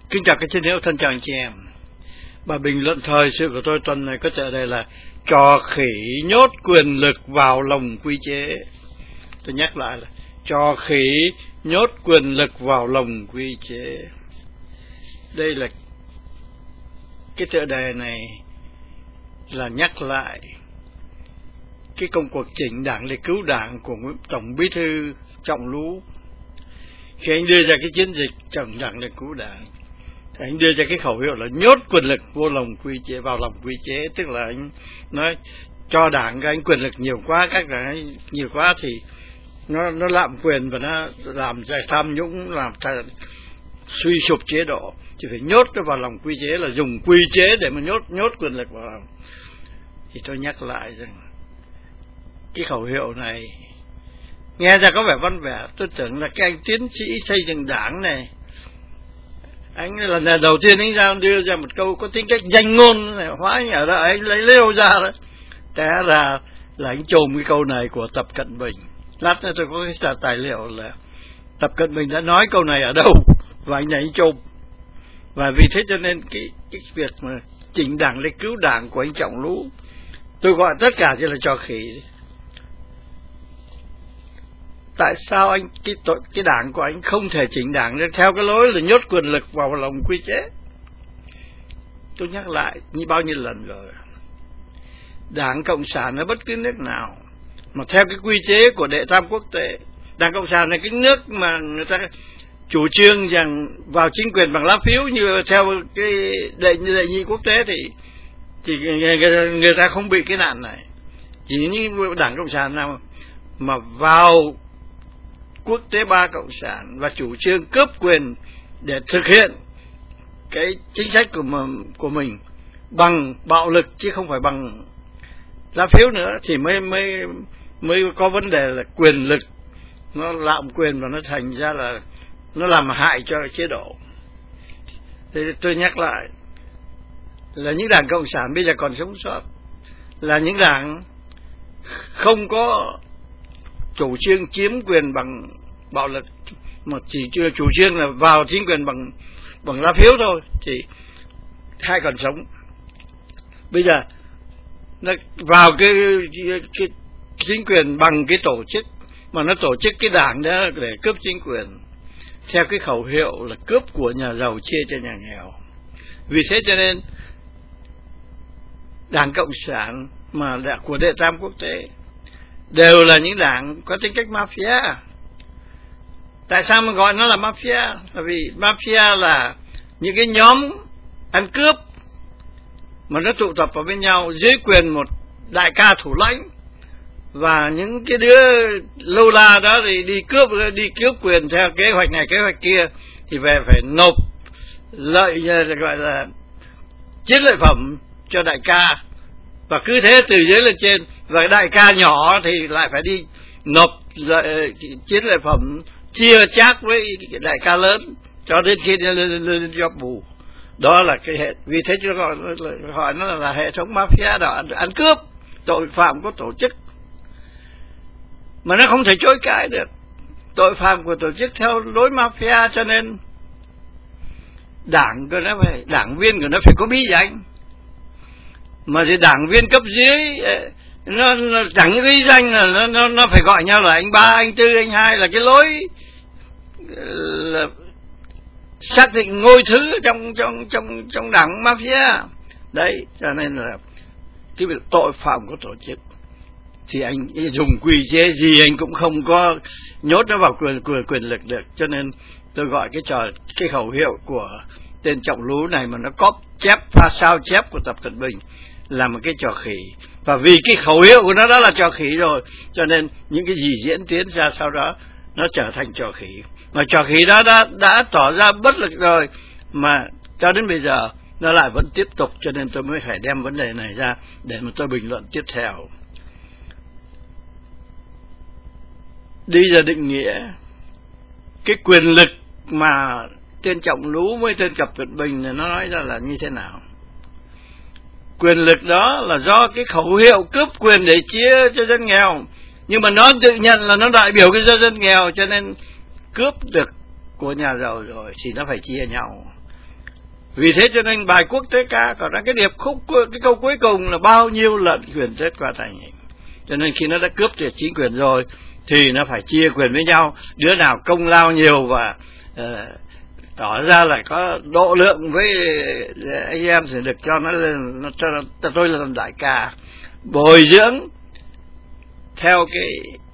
Kính chào các chiến hữu, thân chào anh chị em. Bài bình luận thời sự của tôi tuần này có tựa đề là trò khỉ nhốt quyền lực vào lồng quy chế. Tôi nhắc lại là trò khỉ nhốt quyền lực vào lồng quy chế. Đây là cái tựa đề này là nhắc lại cái công cuộc chỉnh đảng để cứu đảng của Tổng Bí thư Trọng Lũ. Khi anh đưa ra cái chiến dịch chỉnh đảng để cứu đảng, anh đưa ra cái khẩu hiệu là nhốt quyền lực vô lồng quy chế, vào lồng quy chế, tức là anh nói cho đảng các anh quyền lực nhiều quá, các đảng nhiều quá thì nó lạm quyền và nó làm tham nhũng, làm suy sụp chế độ, thì phải nhốt nó vào lòng quy chế, là dùng quy chế để mà nhốt quyền lực vào lòng. Thì tôi nhắc lại rằng cái khẩu hiệu này nghe ra có vẻ văn vẻ. Tôi tưởng là cái anh tiến sĩ xây dựng đảng này, anh lần đầu tiên anh đưa ra một câu có tính cách danh ngôn này, hóa anh ở đó anh lấy đâu ra đó. Té ra là anh chồm cái câu này của Tập Cận Bình. Lát nữa tôi có cái tài liệu là Tập Cận Bình đã nói câu này ở đâu, và anh này anh chồm. Và vì thế cho nên cái việc mà chỉnh đảng để cứu đảng của anh Trọng Lũ, tôi gọi tất cả chỉ là trò khỉ. Tại sao anh cái đảng của anh không thể chỉnh đảng được theo cái lối là nhốt quyền lực vào lòng quy chế? Tôi nhắc lại như bao nhiêu lần rồi, Đảng Cộng sản ở bất cứ nước nào mà theo cái quy chế của đệ tam quốc tế, Đảng Cộng sản là cái nước mà người ta chủ trương rằng vào chính quyền bằng lá phiếu như theo cái đệ nhị quốc tế, thì người ta không bị cái nạn này. Chỉ những Đảng Cộng sản nào mà vào quốc tế 3 cộng sản và chủ trương cướp quyền để thực hiện cái chính sách của mình bằng bạo lực chứ không phải bằng lá phiếu nữa, thì mới có vấn đề là quyền lực nó lạm quyền và nó thành ra là nó làm hại cho chế độ. Thì tôi nhắc lại là những đảng Cộng sản bây giờ còn sống sót là những đảng không có chủ trương chiếm quyền bằng bạo lực, mà chỉ chưa chủ trương là vào chính quyền bằng lá phiếu thôi, thì hai còn sống. Bây giờ nó vào cái chính quyền bằng cái tổ chức mà nó tổ chức cái đảng đó để cướp chính quyền theo cái khẩu hiệu là cướp của nhà giàu chia cho nhà nghèo. Vì thế cho nên Đảng Cộng sản mà của đệ tam quốc tế đều là những đảng có tính cách mafia. Tại sao mà gọi nó là mafia? Bởi vì mafia là những cái nhóm ăn cướp mà nó tụ tập vào bên nhau dưới quyền một đại ca thủ lãnh, và những cái đứa lâu la đó thì đi cướp quyền theo kế hoạch này kế hoạch kia, thì về phải nộp gọi là chiến lợi phẩm cho đại ca, và cứ thế từ dưới lên trên. Và đại ca nhỏ thì lại phải đi nộp chiến lợi phẩm chia chác với đại ca lớn cho đến khi lên job bù. Đó là cái hệ. Vì thế chúng gọi nó là hệ thống mafia đó, ăn cướp, tội phạm có tổ chức, mà nó không thể chối cãi được tội phạm của tổ chức theo lối mafia. Cho nên đảng viên của nó phải có bí danh, mà thì đảng viên cấp dưới nó chẳng những cái danh là nó phải gọi nhau là anh ba, anh tư, anh hai, là cái lối là xác định ngôi thứ trong đảng mafia đấy. Cho nên là cái việc tội phạm của tổ chức thì anh dùng quy chế gì anh cũng không có nhốt nó vào quyền lực được. Cho nên tôi gọi cái khẩu hiệu của tên Trọng Lũ này mà nó pha sao chép của Tập Cận Bình là một cái trò khỉ. Và vì cái khẩu hiệu của nó đã là trò khỉ rồi, cho nên những cái gì diễn tiến ra sau đó nó trở thành trò khỉ. Mà trò khỉ đó đã tỏ ra bất lực rồi, mà cho đến bây giờ nó lại vẫn tiếp tục. Cho nên tôi mới phải đem vấn đề này ra để mà tôi bình luận tiếp theo. Đi ra định nghĩa cái quyền lực mà tên Trọng Lũ với tên Tập Cận Bình này nó nói ra là như thế nào. Quyền lực đó là do cái khẩu hiệu cướp quyền để chia cho dân nghèo, nhưng mà nó tự nhận là nó đại biểu cái dân nghèo, cho nên cướp được của nhà giàu rồi thì nó phải chia nhau. Vì thế cho nên bài quốc tế ca còn ra cái điệp khúc, cái câu cuối cùng là bao nhiêu lận quyền rết qua tay mình. Cho nên khi nó đã cướp được chính quyền rồi thì nó phải chia quyền với nhau, đứa nào công lao nhiều và tỏ ra là có độ lượng với anh em thì được cho nó lên, nó cho tôi là làm đại ca, bồi dưỡng theo cái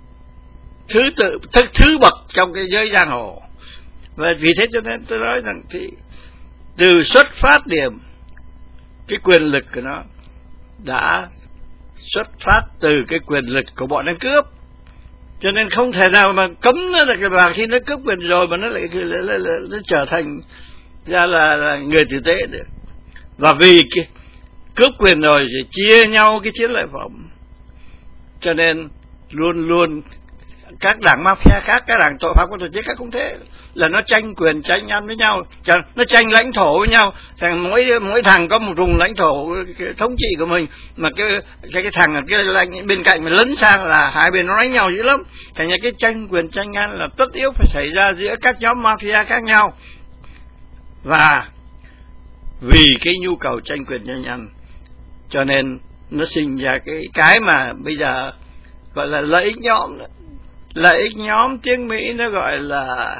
thứ bậc trong cái giới giang hồ. Và vì thế cho nên tôi nói rằng thì từ xuất phát điểm cái quyền lực của nó đã xuất phát từ cái quyền lực của bọn nó cướp, cho nên không thể nào mà cấm nó được. Và khi nó cướp quyền rồi mà nó lại nó trở thành ra là người tử tế được. Và vì cái cướp quyền rồi thì chia nhau cái chiến lợi phẩm, cho nên luôn luôn các đảng mafia khác, các đảng tội phạm có tổ chức khác cũng thế, là nó tranh quyền tranh ăn với nhau, nó tranh lãnh thổ với nhau. Mỗi thằng có một vùng lãnh thổ thống trị của mình, mà cái thằng ở cái bên cạnh mà lấn sang là hai bên nó đánh nhau dữ lắm. Thành ra cái tranh quyền tranh ăn là tất yếu phải xảy ra giữa các nhóm mafia khác nhau. Và vì cái nhu cầu tranh quyền tranh ăn cho nên nó sinh ra cái mà bây giờ gọi là lợi ích nhóm đó. Lợi ích nhóm tiếng Mỹ nó gọi là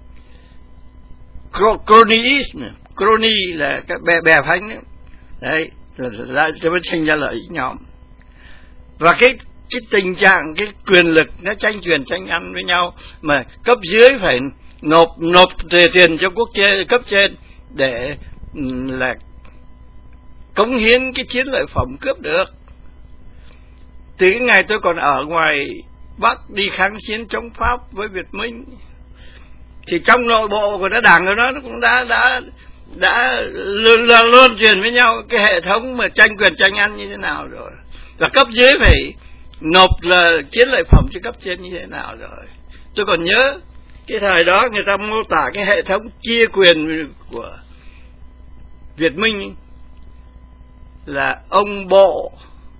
cronyism. Crony là cái bè phánh đó. Đấy, cho nên sinh ra lợi ích nhóm. Và cái tình trạng cái quyền lực nó tranh quyền tranh ăn với nhau, mà cấp dưới phải nộp tiền cho cấp trên để là cống hiến cái chiến lợi phẩm cướp được. Từ cái ngày tôi còn ở ngoài Bắc đi kháng chiến chống Pháp với Việt Minh thì trong nội bộ của nó đảng của nó cũng đã luôn truyền với nhau cái hệ thống mà tranh quyền tranh ăn như thế nào rồi, và cấp dưới phải nộp là chiến lợi phẩm cho cấp trên như thế nào rồi. Tôi còn nhớ cái thời đó người ta mô tả cái hệ thống chia quyền của Việt Minh là ông bộ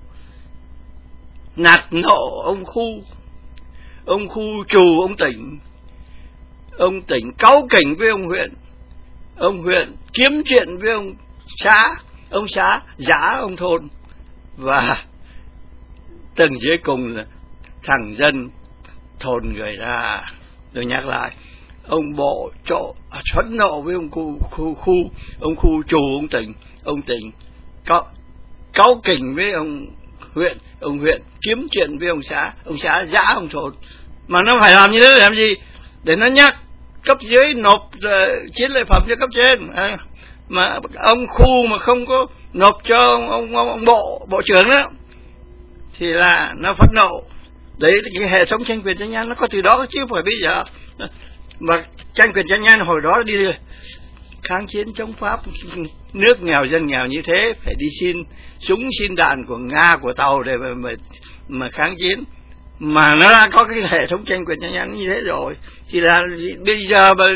nạt nộ ông khu trù ông tỉnh cáu kỉnh với ông huyện kiếm chuyện với ông xã giã ông thôn, và tầng dưới cùng là thằng dân thôn người ra. Tôi nhắc lại, ông bộ phẫn nộ với ông khu trù, ông tỉnh cáu kỉnh với ông huyện kiếm chuyện với ông xã giã ông thôn. Mà nó phải làm như thế để làm gì? Để nó nhắc cấp dưới nộp chiến lợi phẩm cho cấp trên. Mà ông khu mà không có nộp cho ông bộ trưởng đó thì là nó phẫn nộ. Đấy, cái hệ thống tranh quyền tranh ăn nó có từ đó chứ phải bây giờ. Mà tranh quyền tranh ăn hồi đó đi kháng chiến chống Pháp, nước nghèo dân nghèo như thế phải đi xin súng xin đạn của Nga của Tàu để mà kháng chiến, mà nó đã có cái hệ thống tranh quyền tranh ăn như thế rồi thì là bây giờ mà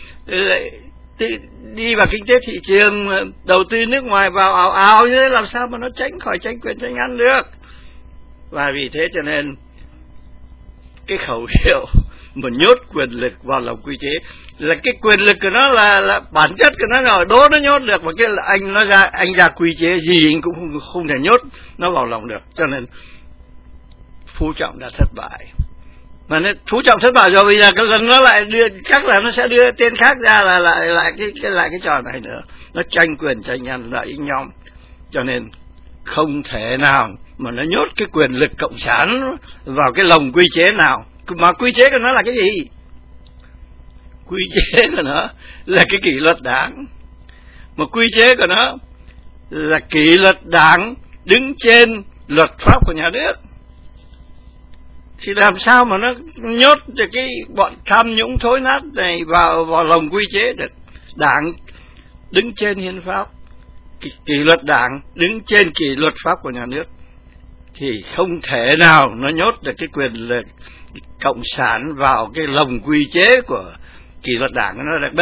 đi vào kinh tế thị trường, đầu tư nước ngoài vào ảo như thế, làm sao mà nó tránh khỏi tranh quyền tranh ăn được. Và vì thế cho nên cái khẩu hiệu mà nhốt quyền lực vào lòng quy chế là cái quyền lực của nó là bản chất của nó rồi, đố nó nhốt được. Mà cái là anh ra quy chế gì anh cũng không thể nhốt nó vào lòng được. Cho nên Phú Trọng đã thất bại. Mà Phú Trọng thất bại rồi, bây giờ nó lại chắc là nó sẽ đưa tên khác ra là lại cái trò này nữa. Nó tranh quyền tranh ăn lợi ích nhóm, cho nên không thể nào mà nó nhốt cái quyền lực cộng sản vào cái lồng quy chế nào. Mà quy chế của nó là cái gì? Quy chế của nó là cái kỷ luật đảng. Mà quy chế của nó là kỷ luật đảng đứng trên luật pháp của nhà nước. Thì làm sao mà nó nhốt được cái bọn tham nhũng thối nát này vào lồng quy chế được? Đảng đứng trên hiến pháp, kỷ luật đảng đứng trên kỷ luật pháp của nhà nước, thì không thể nào nó nhốt được cái quyền lực cộng sản vào cái lồng quy chế của kỷ luật đảng của nó được.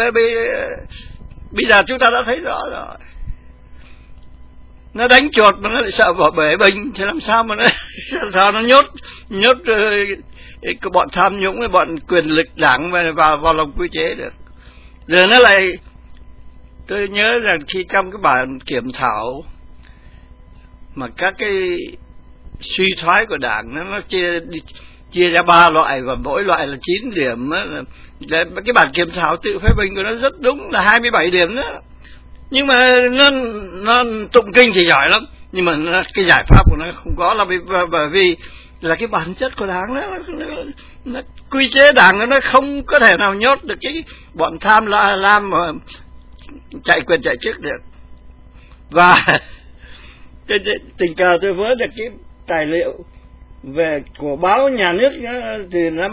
Bây giờ chúng ta đã thấy rõ rồi. Nó đánh chuột mà nó lại sợ vào bể bình, thì làm sao mà nó nhốt cái bọn tham nhũng với bọn quyền lực đảng vào lòng quy chế được. Rồi nó lại Tôi nhớ rằng khi trong cái bản kiểm thảo mà các cái suy thoái của Đảng nó chia ra 3 loại và mỗi loại là 9 điểm đó. Cái bản kiểm thảo tự phê bình của nó rất đúng là 27 điểm đó. Nhưng mà nó tụng kinh thì giỏi lắm, nhưng mà cái giải pháp của nó không có, là bởi vì là cái bản chất của Đảng nó quy chế Đảng nó không có thể nào nhốt được cái bọn tham lam mà chạy quyền chạy chức được. Và tình cờ tôi vớ được cái tài liệu của báo Nhà nước từ năm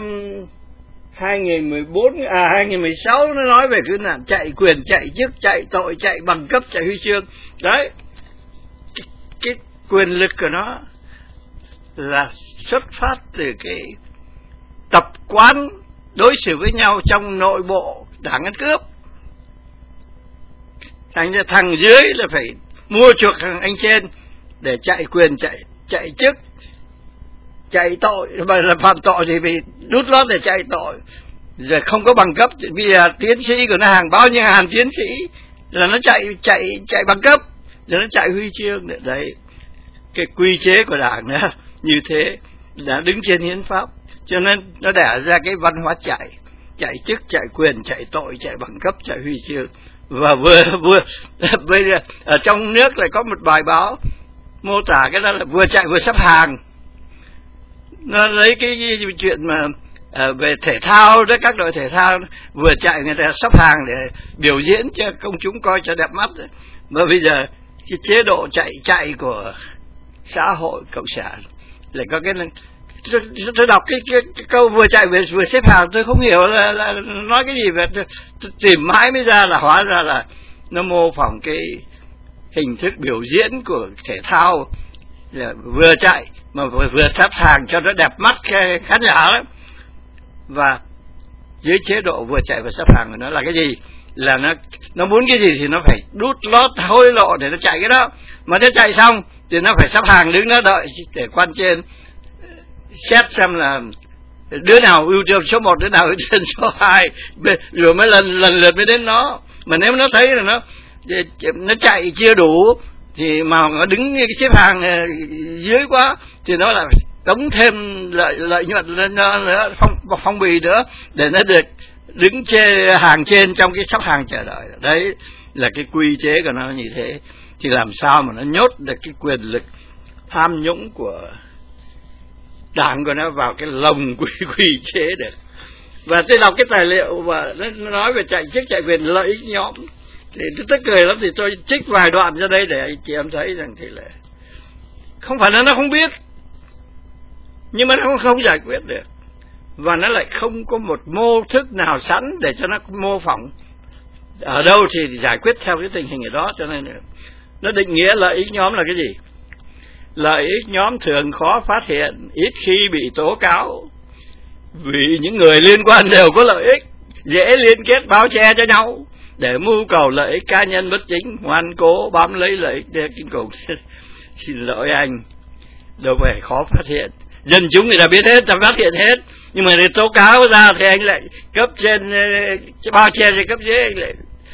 2016, nó nói về cái nạn chạy quyền chạy chức, chạy tội, chạy bằng cấp, chạy huy chương. Đấy, cái quyền lực của nó là xuất phát từ cái tập quán đối xử với nhau trong nội bộ Đảng ăn cướp. Thành ra thằng dưới là phải mua chuộc thằng anh trên để chạy quyền chạy chức, chạy tội, mà là phạm tội thì bị đút lót để chạy tội, rồi không có bằng cấp. Bây giờ tiến sĩ của nó hàng bao nhiêu hàng tiến sĩ là nó chạy bằng cấp, rồi nó chạy huy chương. Đấy, cái quy chế của Đảng đó như thế đã đứng trên hiến pháp, cho nên nó đẻ ra cái văn hóa chạy chức, chạy quyền, chạy tội, chạy bằng cấp, chạy huy chương. Và bây giờ ở trong nước lại có một bài báo mô tả cái đó là vừa chạy vừa sắp hàng. Nó lấy cái chuyện mà về thể thao đó, các đội thể thao vừa chạy người ta sắp hàng để biểu diễn cho công chúng coi cho đẹp mắt. Mà bây giờ cái chế độ chạy của xã hội cộng sản lại có cái tôi đọc cái câu vừa chạy vừa xếp hàng, tôi không hiểu là nói cái gì. Về tôi tìm mãi mới ra là hóa ra là nó mô phỏng cái hình thức biểu diễn của thể thao, là vừa chạy mà vừa xếp hàng cho nó đẹp mắt khán giả đó. Và dưới chế độ vừa chạy vừa xếp hàng của nó là cái gì? Là nó muốn cái gì thì nó phải đút lót hối lộ để nó chạy cái đó. Mà nó chạy xong thì nó phải sắp hàng đứng đó đợi để quan trên xét xem là đứa nào ưu tiên số 1, đứa nào ưu tiên số 2, rồi mới lần lượt mới đến nó. Mà nếu nó thấy là nó chạy chưa đủ thì mà nó đứng xếp hàng dưới quá thì nó lại tống thêm lợi nhuận lên nữa, phong bì nữa, để nó được đứng hàng trên trong cái sắp hàng chờ đợi. Đấy là cái quy chế của nó như thế. Thì làm sao mà nó nhốt được cái quyền lực tham nhũng của Đảng của nó vào cái lồng quy chế được. Và tôi đọc cái tài liệu và nó nói về chạy chức chạy quyền lợi ích nhóm thì tôi tức cười lắm. Thì tôi trích vài đoạn ra đây để chị em thấy rằng thì là không phải là nó không biết, nhưng mà nó không giải quyết được. Và nó lại không có một mô thức nào sẵn để cho nó mô phỏng ở đâu thì giải quyết theo cái tình hình ở đó. Cho nên nó định nghĩa lợi ích nhóm là cái gì? Lợi ích nhóm thường khó phát hiện, ít khi bị tố cáo, vì những người liên quan đều có lợi ích, dễ liên kết bao che cho nhau để mưu cầu lợi ích cá nhân bất chính, ngoan cố bám lấy lợi ích để kinh khủng. Xin lỗi anh, đâu phải khó phát hiện, dân chúng người ta biết hết, ta phát hiện hết, nhưng mà để tố cáo ra thì anh lại cấp trên bao che thì cấp dưới anh lại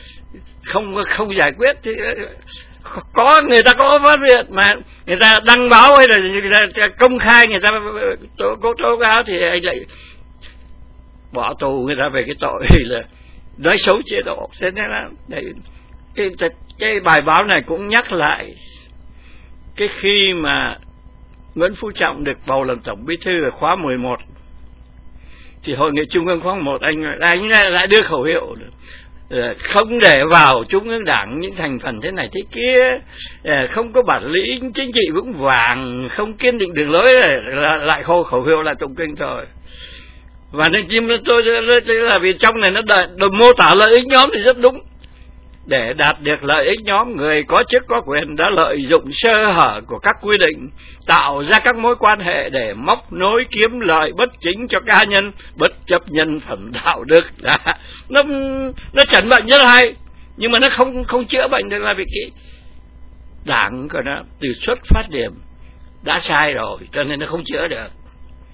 không giải quyết. Thì có người ta có phát hiện mà người ta đăng báo hay là người ta công khai người ta tố cáo thì anh lại bỏ tù người ta về cái tội là nói xấu chế độ. Thế nên là cái bài báo này cũng nhắc lại cái khi mà Nguyễn Phú Trọng được bầu làm tổng bí thư ở khóa 11 thì hội nghị trung ương khóa 11 anh lại đưa khẩu hiệu không để vào Trung ương Đảng những thành phần thế này thế kia, không có bản lĩnh chính trị vững vàng, không kiên định đường lối, lại khẩu hiệu là tụng kinh thôi. Và nên chim tôi là vì trong này nó mô tả lợi ích nhóm thì rất đúng. Để đạt được lợi ích nhóm, người có chức có quyền đã lợi dụng sơ hở của các quy định, tạo ra các mối quan hệ để móc nối kiếm lợi bất chính cho cá nhân, bất chấp nhân phẩm đạo đức. Nó chẩn bệnh rất hay, nhưng mà nó không chữa bệnh được, là vì cái Đảng của nó từ xuất phát điểm đã sai rồi, cho nên nó không chữa được.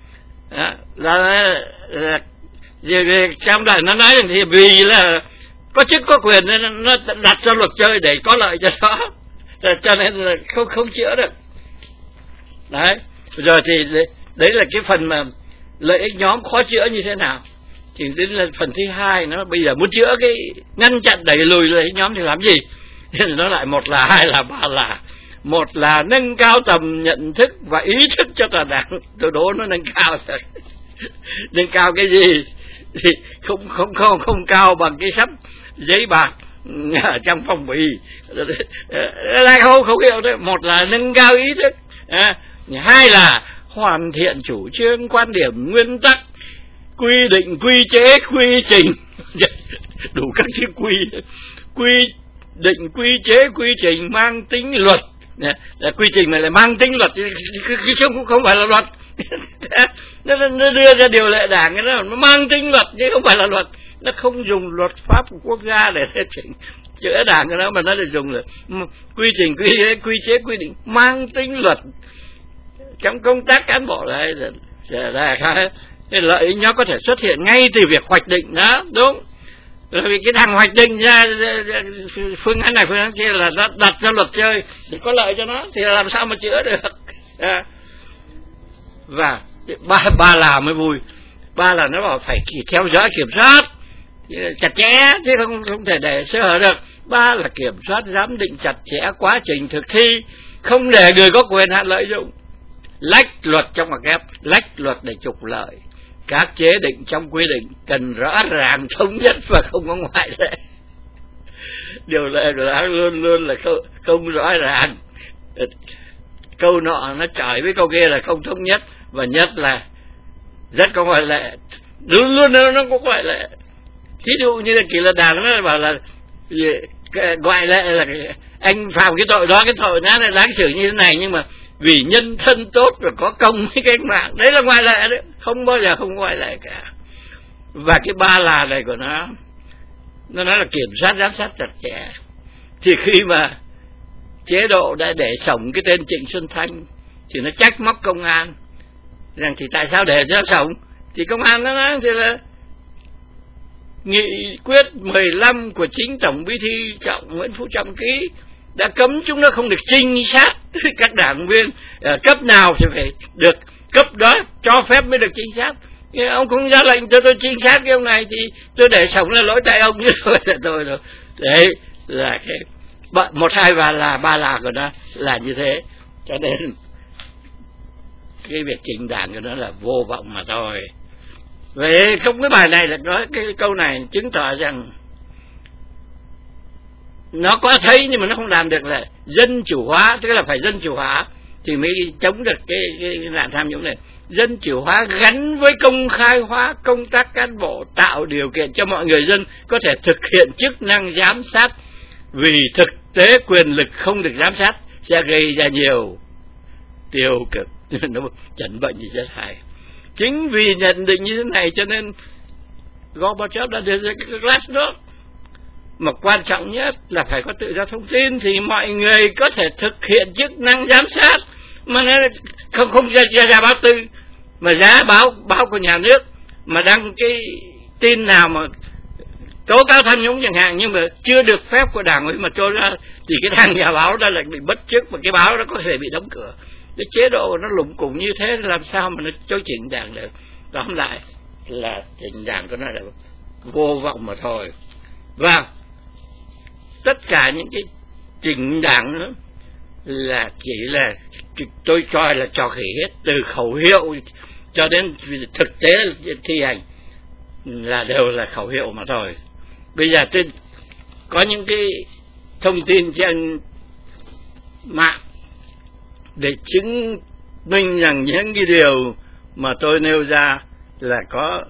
Đó, trong đây nó nói rằng thì vì là có chức có quyền nên nó đặt ra luật chơi để có lợi cho nó, cho nên là không chữa được. Đấy, rồi thì đấy là cái phần mà lợi ích nhóm khó chữa như thế nào. Thì đến là phần thứ hai, nó bây giờ muốn chữa cái ngăn chặn đẩy lùi lợi ích nhóm thì làm gì? Nó lại một là, hai là, ba là. Một là nâng cao tầm nhận thức và ý thức cho toàn đảng. Tôi đố nó nâng cao rồi. Nâng cao cái gì? Thì không cao bằng cái sắp giấy bạc ở trong phong bì. Là không hiểu đấy. Một là nâng cao ý thức, hai là hoàn thiện chủ trương, quan điểm, nguyên tắc, quy định, quy chế, quy trình. Đủ các chữ quy định, quy chế, quy trình mang tính luật. Quy trình này lại mang tính luật chứ không phải là luật. Nó đưa ra điều lệ đảng, nó mang tính luật chứ không phải là luật. Nó không dùng luật pháp của quốc gia để chữa đảng của nó, mà nó lại dùng là quy trình, quy chế, quy định mang tính luật. Trong công tác cán bộ này là cái lợi ích nó có thể xuất hiện ngay từ việc hoạch định đó, đúng. Bởi vì cái thằng hoạch định ra phương án này, phương án kia là đặt ra luật chơi để có lợi cho nó, thì làm sao mà chữa được. Và ba là mới vui. Ba là nó bảo phải theo dõi kiểm soát chặt chẽ chứ không thể để sơ hở được. Ba là kiểm soát giám định chặt chẽ quá trình thực thi, không để người có quyền hạn lợi dụng, lách luật trong ngoặc kép, lách luật để trục lợi. Các chế định trong quy định cần rõ ràng, thống nhất và không có ngoại lệ. Điều lệ của nó luôn luôn là không rõ ràng. Câu nọ nó chọi với câu kia là không thống nhất, và nhất là rất có ngoại lệ. Luôn luôn nó có ngoại lệ. Thí dụ như là kỷ luật đảng nó bảo là ngoại lệ là anh phạm cái tội đó, cái tội nó là đáng xử như thế này, nhưng mà vì nhân thân tốt và có công với cách mạng, đấy là ngoại lệ đấy, không bao giờ không ngoại lệ cả. Và cái ba là này của nó nói là kiểm soát giám sát chặt chẽ. Thì khi mà chế độ đã để sống cái tên Trịnh Xuân Thanh thì nó trách móc công an rằng thì tại sao để cho sống, thì công an nó nói thì là nghị quyết 15 của chính Tổng Bí thư Nguyễn Phú Trọng ký đã cấm chúng nó không được trinh sát các đảng viên ở cấp nào thì phải được cấp đó cho phép mới được trinh sát. Nhưng ông không ra lệnh cho tôi trinh sát cái ông này thì tôi để sống là lỗi tại ông, chứ thôi là tôi rồi. Đấy là cái 1, 2, ba là của nó là như thế. Cho nên cái việc chỉnh đảng của nó là vô vọng mà thôi. Vậy không, cái bài này là nói cái câu này chứng tỏ rằng nó có thấy nhưng mà nó không làm được là dân chủ hóa, tức là phải dân chủ hóa thì mới chống được cái nạn tham nhũng này. Dân chủ hóa gắn với công khai hóa công tác cán bộ, tạo điều kiện cho mọi người dân có thể thực hiện chức năng giám sát, vì thực tế quyền lực không được giám sát sẽ gây ra nhiều tiêu cực, nó chẩn bệnh gì rất hay. Chính vì nhận định như thế này cho nên Gorbachev đã đưa ra cái glasnost. Mà quan trọng nhất là phải có tự do thông tin thì mọi người có thể thực hiện chức năng giám sát, mà nó không ra báo tư, mà giá báo của nhà nước mà đăng cái tin nào mà tố cáo tham nhũng chẳng hạn, nhưng mà chưa được phép của đảng ấy mà trôi ra thì cái thằng nhà báo đó lại bị mất chức, và cái báo đó có thể bị đóng cửa. Cái chế độ nó lủng củng như thế làm sao mà nó chối chỉnh đảng được. Tóm lại là chỉnh đảng của nó là vô vọng mà thôi. Và tất cả những cái chỉnh đảng nữa là chỉ là tôi cho là trò khỉ hết, từ khẩu hiệu cho đến thực tế thi hành là đều là khẩu hiệu mà thôi. Bây giờ tôi có những cái thông tin trên mạng để chứng minh rằng những cái điều mà tôi nêu ra là có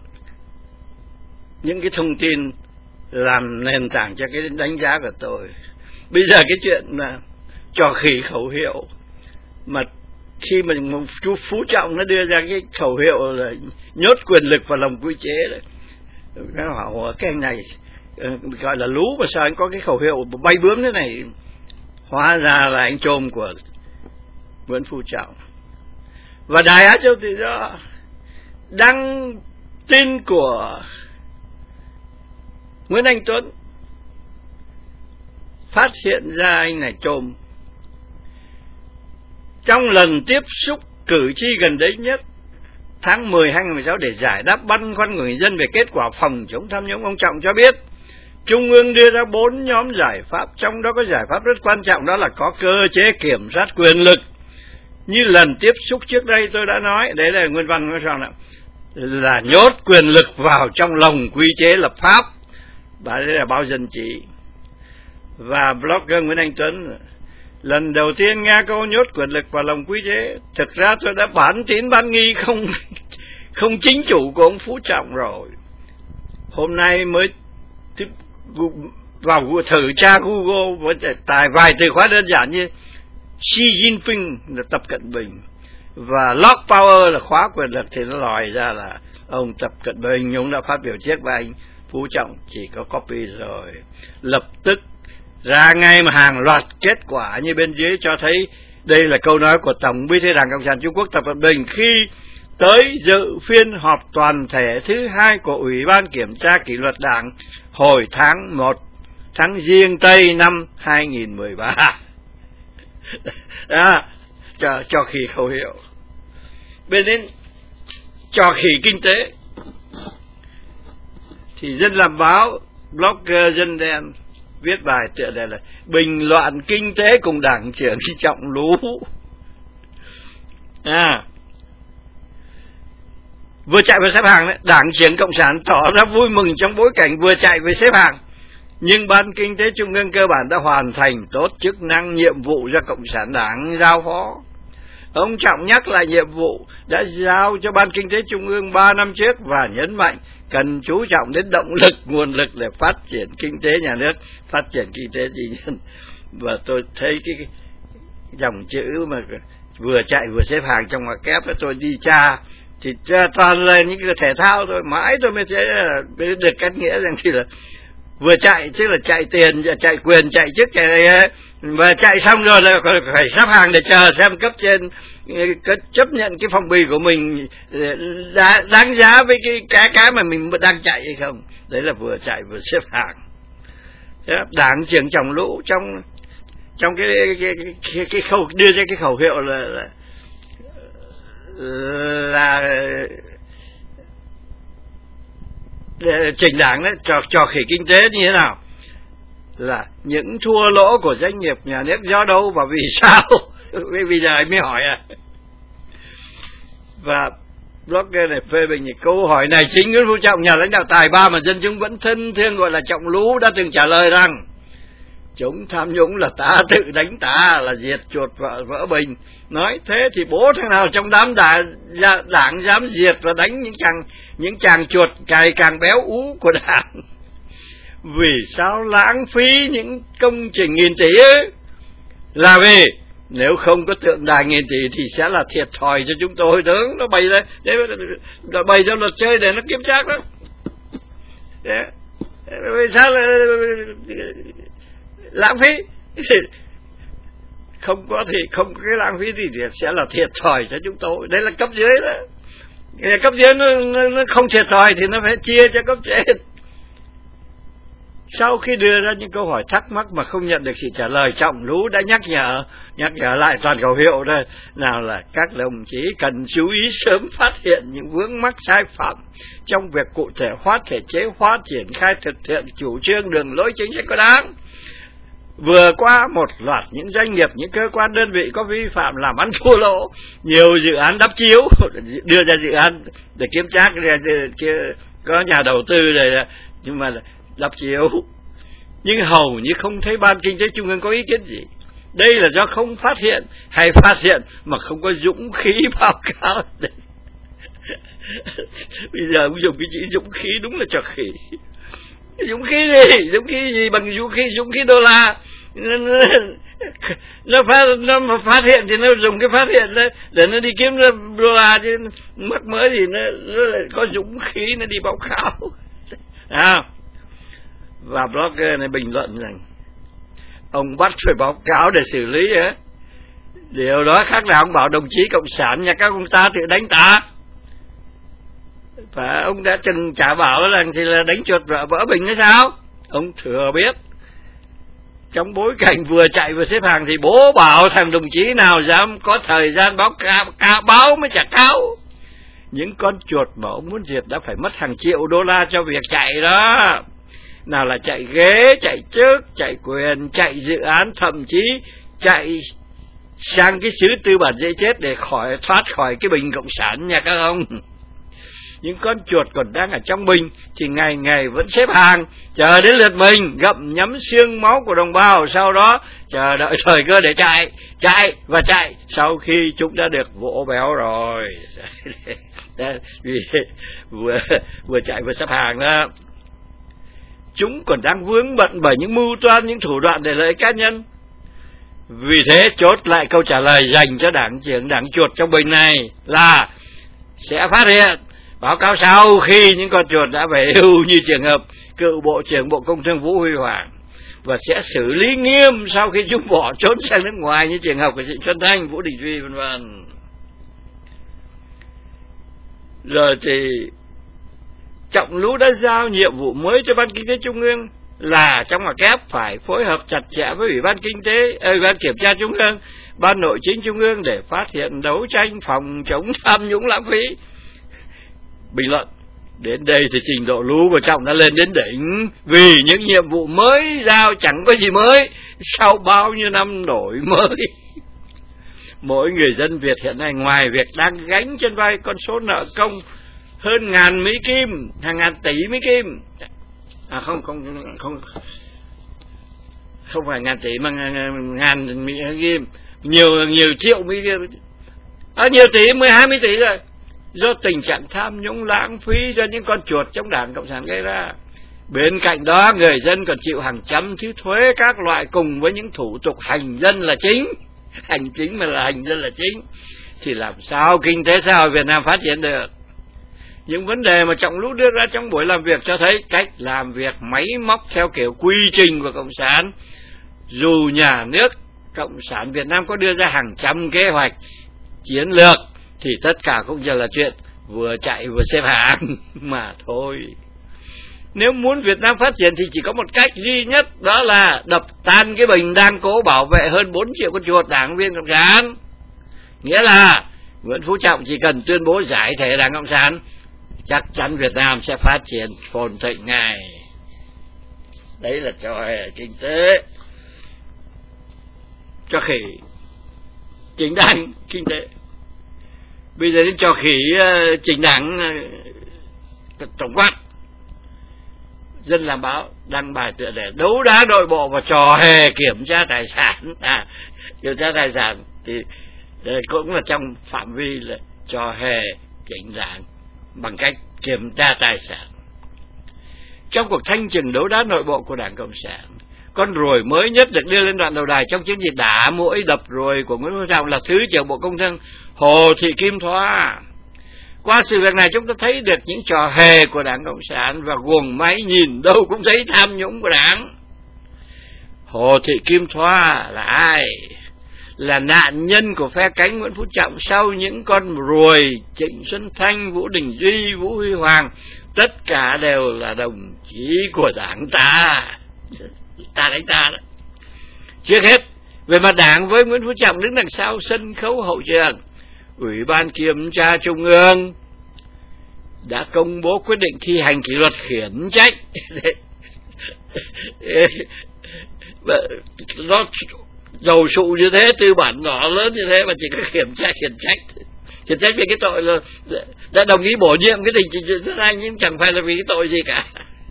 những cái thông tin làm nền tảng cho cái đánh giá của tôi. Bây giờ cái chuyện là trò khỉ khẩu hiệu, mà khi mà chú Phú Trọng nó đưa ra cái khẩu hiệu là nhốt quyền lực vào lòng quy chế đấy, nó bảo cái anh này gọi là lú mà sao anh có cái khẩu hiệu bay bướm thế này. Hóa ra là anh trôm của Nguyễn Phú Trọng. Và Đài Á Châu Tự Do đăng tin của Nguyễn Anh Tuấn phát hiện ra anh này trộm. Trong lần tiếp xúc cử tri gần đấy nhất tháng 10 2016 để giải đáp băn khoăn của người dân về kết quả phòng chống tham nhũng, ông Trọng cho biết Trung ương đưa ra 4 nhóm giải pháp, trong đó có giải pháp rất quan trọng, đó là có cơ chế kiểm soát quyền lực. Như lần tiếp xúc trước đây tôi đã nói, đấy là nguyên văn nói rằng là nhốt quyền lực vào trong lồng quy chế lập pháp, và đây là bao dân chỉ. Và blogger Nguyễn Anh Tuấn, lần đầu tiên nghe câu nhốt quyền lực vào lồng quy chế, thực ra tôi đã bản tín bán nghi không chính chủ của ông Phú Trọng rồi. Hôm nay mới vào thử tra Google với tài vài từ khóa đơn giản như Xi Jinping là Tập Cận Bình và Lock Power là khóa quyền lực, thì nó lòi ra là ông Tập Cận Bình ông đã phát biểu trước và anh Phú Trọng chỉ có copy rồi. Lập tức ra ngay mà hàng loạt kết quả như bên dưới cho thấy đây là câu nói của Tổng Bí thư Đảng Cộng sản Trung Quốc Tập Cận Bình khi tới dự phiên họp toàn thể thứ 2 của Ủy ban Kiểm tra Kỷ luật Đảng hồi tháng 1 tháng Giêng Tây năm 2013. Đó, cho khỉ khẩu hiệu. Bên đến cho khỉ kinh tế thì dân làm báo, blogger dân đen viết bài tựa đề là bình loạn kinh tế cùng Đảng trưởng Trọng Lú. Vừa chạy vừa xếp hàng đấy, Đảng trưởng Cộng sản tỏ ra vui mừng trong bối cảnh vừa chạy vừa xếp hàng. Nhưng Ban Kinh tế Trung ương cơ bản đã hoàn thành tốt chức năng nhiệm vụ do Cộng sản Đảng giao phó. Ông Trọng nhắc lại nhiệm vụ đã giao cho Ban Kinh tế Trung ương 3 năm trước và nhấn mạnh cần chú trọng đến động lực, nguồn lực để phát triển kinh tế nhà nước, phát triển kinh tế tư nhân. Và tôi thấy cái dòng chữ mà vừa chạy vừa xếp hàng trong ngoặc kép đó, tôi đi tra thì toàn là những cái thể thao thôi, mãi tôi mới thấy được cách nghĩa rằng thì là vừa chạy tức là chạy tiền, chạy quyền, chạy chức, chạy và chạy xong rồi là phải sắp hàng để chờ xem cấp trên chấp nhận cái phong bì của mình đáng giá với cái mà mình đang chạy hay không. Đấy là vừa chạy vừa xếp hàng. Đảng trưởng Trọng Lũ trong cái khẩu đưa ra cái khẩu hiệu là chỉnh Đảng đấy, trò khỉ kinh tế như thế nào, là những thua lỗ của doanh nghiệp nhà nước do đâu và vì sao. Bây giờ anh mới hỏi Và blogger này phê bình câu hỏi này chính Nguyễn Phú Trọng, nhà lãnh đạo tài ba mà dân chúng vẫn thân thương gọi là Trọng Lú, đã từng trả lời rằng chống tham nhũng là ta tự đánh ta, là diệt chuột vỡ bình. Nói thế thì bố thằng nào trong đám đảng dám diệt và đánh những chàng chuột cày càng béo ú của Đảng. Vì sao lãng phí những công trình nghìn tỷ ấy? Là vì nếu không có tượng đài nghìn tỷ thì sẽ là thiệt thòi cho chúng tôi. Đúng, nó bày ra, nó bày ra luật chơi để nó kiểm tra đó. Vì sao là lãng phí? Không có cái lãng phí thì sẽ là thiệt thòi cho chúng tôi. Đây là cấp dưới đó. Cấp dưới nó không thiệt thòi thì nó phải chia cho cấp trên. Sau khi đưa ra những câu hỏi thắc mắc mà không nhận được sự trả lời, Trọng Lú đã nhắc nhở lại toàn khẩu hiệu đây, nào là các đồng chí cần chú ý sớm phát hiện những vướng mắc sai phạm trong việc cụ thể hóa, thể chế hóa, triển khai thực hiện chủ trương đường lối chính sách của Đảng. Vừa qua một loạt những doanh nghiệp, những cơ quan đơn vị có vi phạm làm ăn thua lỗ, nhiều dự án đắp chiếu, đưa ra dự án để kiểm tra có nhà đầu tư rồi, nhưng mà đắp chiếu, nhưng hầu như không thấy Ban Kinh tế Trung ương có ý kiến gì. Đây là do không phát hiện hay phát hiện mà không có dũng khí báo cáo. Bây giờ ông dùng cái chữ dũng khí đúng là trò khỉ. Dũng khí gì? Dũng khí gì bằng dũng khí đô la? Nó phát hiện thì nó dùng cái phát hiện đó để nó đi kiếm đô la, chứ mắc mới thì nó có dũng khí nó đi báo cáo. Và blogger này bình luận rằng ông bắt phải báo cáo để xử lý á. Điều đó khác nào ông bảo đồng chí cộng sản nhà các ông ta tự đánh ta. Và ông đã từng trả bảo rằng thì là đánh chuột vỡ bình hay sao? Ông thừa biết Trong bối cảnh vừa chạy vừa xếp hàng thì bố bảo thằng đồng chí nào dám có thời gian báo mới chả cáo. Những con chuột mà ông muốn diệt đã phải mất hàng triệu đô la cho việc chạy đó. Nào là chạy ghế, chạy chức, chạy quyền, chạy dự án, thậm chí chạy sang cái xứ tư bản dễ chết để thoát khỏi cái bình cộng sản nha các ông. Những con chuột còn đang ở trong bình thì ngày ngày vẫn xếp hàng, chờ đến lượt mình gặm nhấm xương máu của đồng bào, sau đó chờ đợi thời cơ để chạy và chạy sau khi chúng đã được vỗ béo rồi. Vì vừa chạy vừa xếp hàng đó. Chúng còn đang vướng bận bởi những mưu toan, những thủ đoạn để lợi cá nhân. Vì thế chốt lại câu trả lời dành cho đảng trưởng đảng chuột trong bình này là sẽ phát hiện, báo cáo sau khi những con chuột đã về hưu như trường hợp cựu Bộ trưởng Bộ Công Thương Vũ Huy Hoàng, và sẽ xử lý nghiêm sau khi chúng bỏ trốn sang nước ngoài như trường hợp của Trịnh Xuân Thanh, Vũ Đình Duy v.v. Rồi thì Trọng Lũ đã giao nhiệm vụ mới cho Ban Kinh tế Trung ương là trong ngoặc kép phải phối hợp chặt chẽ với Ủy ban Ủy ban Kiểm tra Trung ương, Ban Nội chính Trung ương để phát hiện, đấu tranh, phòng chống tham nhũng lãng phí. Bình luận: đến đây thì trình độ Lũ của Trọng đã lên đến đỉnh, vì những nhiệm vụ mới giao chẳng có gì mới sau bao nhiêu năm đổi mới. Mỗi người dân Việt hiện nay ngoài việc đang gánh trên vai con số nợ công hơn ngàn Mỹ Kim, hàng ngàn tỷ Mỹ Kim, không phải ngàn tỷ mà ngàn Mỹ Kim, nhiều triệu Mỹ Kim, nhiều tỷ, 20 tỷ rồi, do tình trạng tham nhũng lãng phí do những con chuột trong Đảng Cộng sản gây ra. Bên cạnh đó, người dân còn chịu hàng trăm thứ thuế các loại cùng với những thủ tục hành dân là chính, hành chính mà là hành dân là chính, thì làm sao kinh tế xã hội Việt Nam phát triển được? Những vấn đề mà Trọng Lũ đưa ra trong buổi làm việc cho thấy cách làm việc máy móc theo kiểu quy trình của Cộng sản. Dù nhà nước Cộng sản Việt Nam có đưa ra hàng trăm kế hoạch chiến lược thì tất cả cũng giờ là chuyện vừa chạy vừa xếp hàng mà thôi. Nếu muốn Việt Nam phát triển thì chỉ có một cách duy nhất, đó là đập tan cái bình đang cố bảo vệ hơn 4 triệu con chuột đảng viên Cộng sản. Nghĩa là Nguyễn Phú Trọng chỉ cần tuyên bố giải thể Đảng Cộng sản, chắc chắn Việt Nam sẽ phát triển phồn thịnh ngay. Đấy là trò hề kinh tế, trò khỉ chính đảng kinh tế. Bây giờ đến trò khỉ chính đảng tổng quát. Dân làm báo đăng bài tựa đề đấu đá nội bộ và trò hề kiểm tra tài sản. Kiểm tra tài sản thì cũng là trong phạm vi là trò hề chỉnh đảng bằng cách kiểm tra tài sản. Trong cuộc thanh trừng đấu đá nội bộ của Đảng Cộng sản, con ruồi mới nhất được đưa lên đoạn đầu đài trong chiến dịch đả mũi đập ruồi của Nguyễn Phú Trọng là Thứ trưởng Bộ Công Thương Hồ Thị Kim Thoa. Qua sự việc này chúng ta thấy được những trò hề của Đảng Cộng sản và guồng máy nhìn đâu cũng thấy tham nhũng của Đảng. Hồ Thị Kim Thoa là ai? Là nạn nhân của phe cánh Nguyễn Phú Trọng sau những con ruồi Trịnh Xuân Thanh, Vũ Đình Duy, Vũ Huy Hoàng, tất cả đều là đồng chí của Đảng ta đánh ta đó. Trước hết, về mặt Đảng với Nguyễn Phú Trọng đứng đằng sau sân khấu hậu trường, Ủy ban Kiểm tra Trung ương đã công bố quyết định thi hành kỷ luật khiển trách. Nó dầu sụ như thế, tư bản nhỏ lớn như thế mà chỉ có khiển trách về cái tội là đã đồng ý bổ nhiệm cái Trịnh Xuân Thanh, nhưng chẳng phải là vì cái tội gì cả.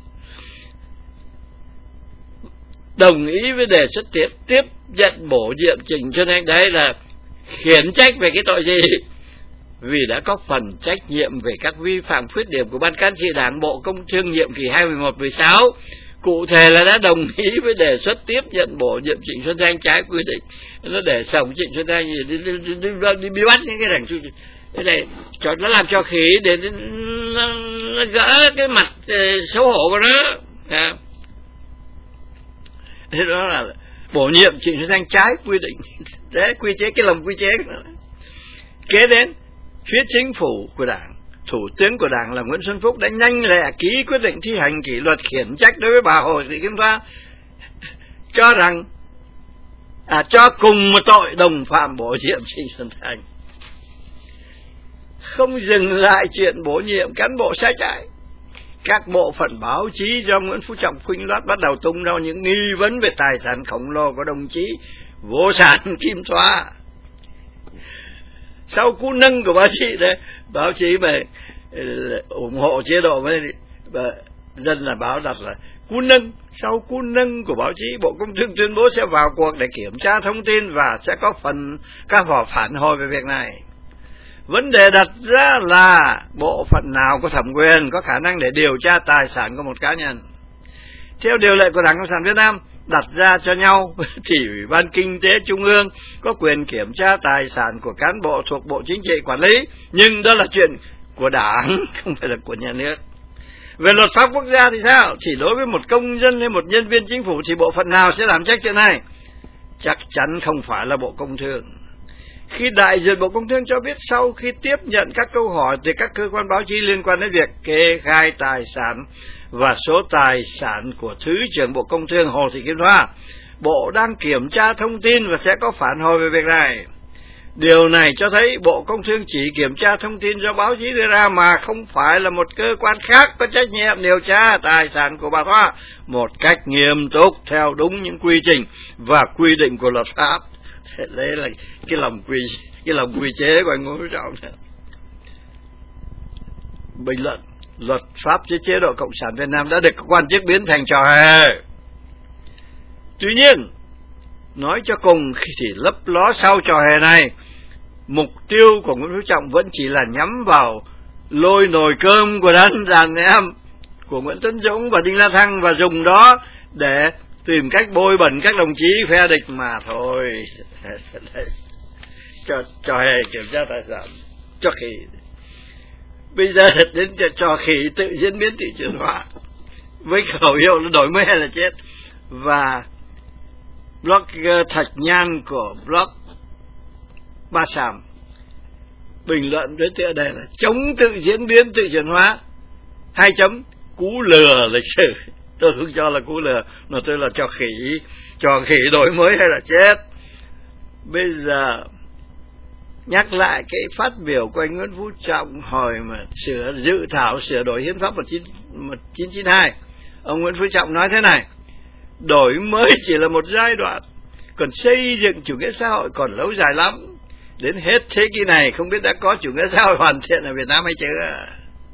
Đồng ý với đề xuất tiếp nhận bổ nhiệm Trịnh Xuân Thanh, đấy là khiển trách về cái tội gì? Vì đã có phần trách nhiệm về các vi phạm khuyết điểm của Ban Cán sự Đảng Bộ Công Thương nhiệm kỳ 2011-16. Cụ thể là đã đồng ý với đề xuất tiếp nhận bổ nhiệm Trịnh Xuân Thanh trái quy định. Nó để sống Trịnh Xuân Thanh đi bắt những cái thằng cái này, nó làm cho khí để nó gỡ cái mặt xấu hổ của nó. Thế đó là bổ nhiệm Trịnh Xuân Thanh trái quy định. Đấy, quy chế, cái lồng quy chế. Kế đến, phía chính phủ của Đảng, Thủ tướng của Đảng là Nguyễn Xuân Phúc đã nhanh lẹ ký quyết định thi hành kỷ luật khiển trách đối với bà Hồ Thị Kim Thoa. cho rằng cho cùng một tội đồng phạm bổ nhiệm Trịnh Xuân Thanh. Không dừng lại chuyện bổ nhiệm cán bộ sai trái, các bộ phận báo chí do Nguyễn Phú Trọng khuynh loát bắt đầu tung ra những nghi vấn về tài sản khổng lồ của đồng chí vô sản Kim Thoa. Sau cú nâng của báo chí mà ủng hộ chế độ với dân là báo đặt là cú nâng. Sau cú nâng của báo chí, Bộ Công Thương tuyên bố sẽ vào cuộc để kiểm tra thông tin và sẽ có các phản hồi về việc này. Vấn đề đặt ra là bộ phận nào có thẩm quyền, có khả năng để điều tra tài sản của một cá nhân. Theo điều lệ của Đảng Cộng sản Việt Nam đặt ra cho nhau thì Ủy ban Kinh tế Trung ương có quyền kiểm tra tài sản của cán bộ thuộc Bộ Chính trị quản lý, nhưng đó là chuyện của Đảng, không phải là của nhà nước. Về luật pháp quốc gia thì sao? Chỉ đối với một công dân hay một nhân viên chính phủ thì bộ phận nào sẽ làm trách chuyện này? Chắc chắn không phải là Bộ Công Thương. Khi đại diện Bộ Công Thương cho biết sau khi tiếp nhận các câu hỏi từ các cơ quan báo chí liên quan đến việc kê khai tài sản và số tài sản của Thứ trưởng Bộ Công Thương Hồ Thị Kim Thoa, Bộ đang kiểm tra thông tin và sẽ có phản hồi về việc này. Điều này cho thấy Bộ Công Thương chỉ kiểm tra thông tin do báo chí đưa ra mà không phải là một cơ quan khác có trách nhiệm điều tra tài sản của bà Thoa một cách nghiêm túc theo đúng những quy trình và quy định của luật pháp. Đây là cái lòng quy chế của anh Nguyễn Phú Trọng. Bình luận luật pháp với chế độ Cộng sản Việt Nam đã được các quan chức biến thành trò hề. Tuy nhiên, nói cho cùng thì lấp ló sau trò hề này, mục tiêu của Nguyễn Phú Trọng vẫn chỉ là nhắm vào lôi nồi cơm của đàn em của Nguyễn Tấn Dũng và Đinh La Thăng và dùng đó để tìm cách bôi bẩn các đồng chí phe địch mà thôi. Trò hề kiểm tra tài sản cho khỉ. Bây giờ đến trò khỉ tự diễn biến tự chuyển hóa với khẩu hiệu là đổi mới hay là chết. Và blogger Thạch Nhan của blog Ba Sàm bình luận với tựa đề là chống tự diễn biến tự chuyển hóa cú lừa lịch sử. Tôi không cho là cú lừa, mà tôi là trò khỉ đổi mới hay là chết. Bây giờ nhắc lại cái phát biểu của anh Nguyễn Phú Trọng hồi mà dự thảo sửa đổi hiến pháp 1992. Ông Nguyễn Phú Trọng nói thế này: đổi mới chỉ là một giai đoạn, còn xây dựng chủ nghĩa xã hội còn lâu dài lắm. Đến hết thế kỷ này không biết đã có chủ nghĩa xã hội hoàn thiện ở Việt Nam hay chưa.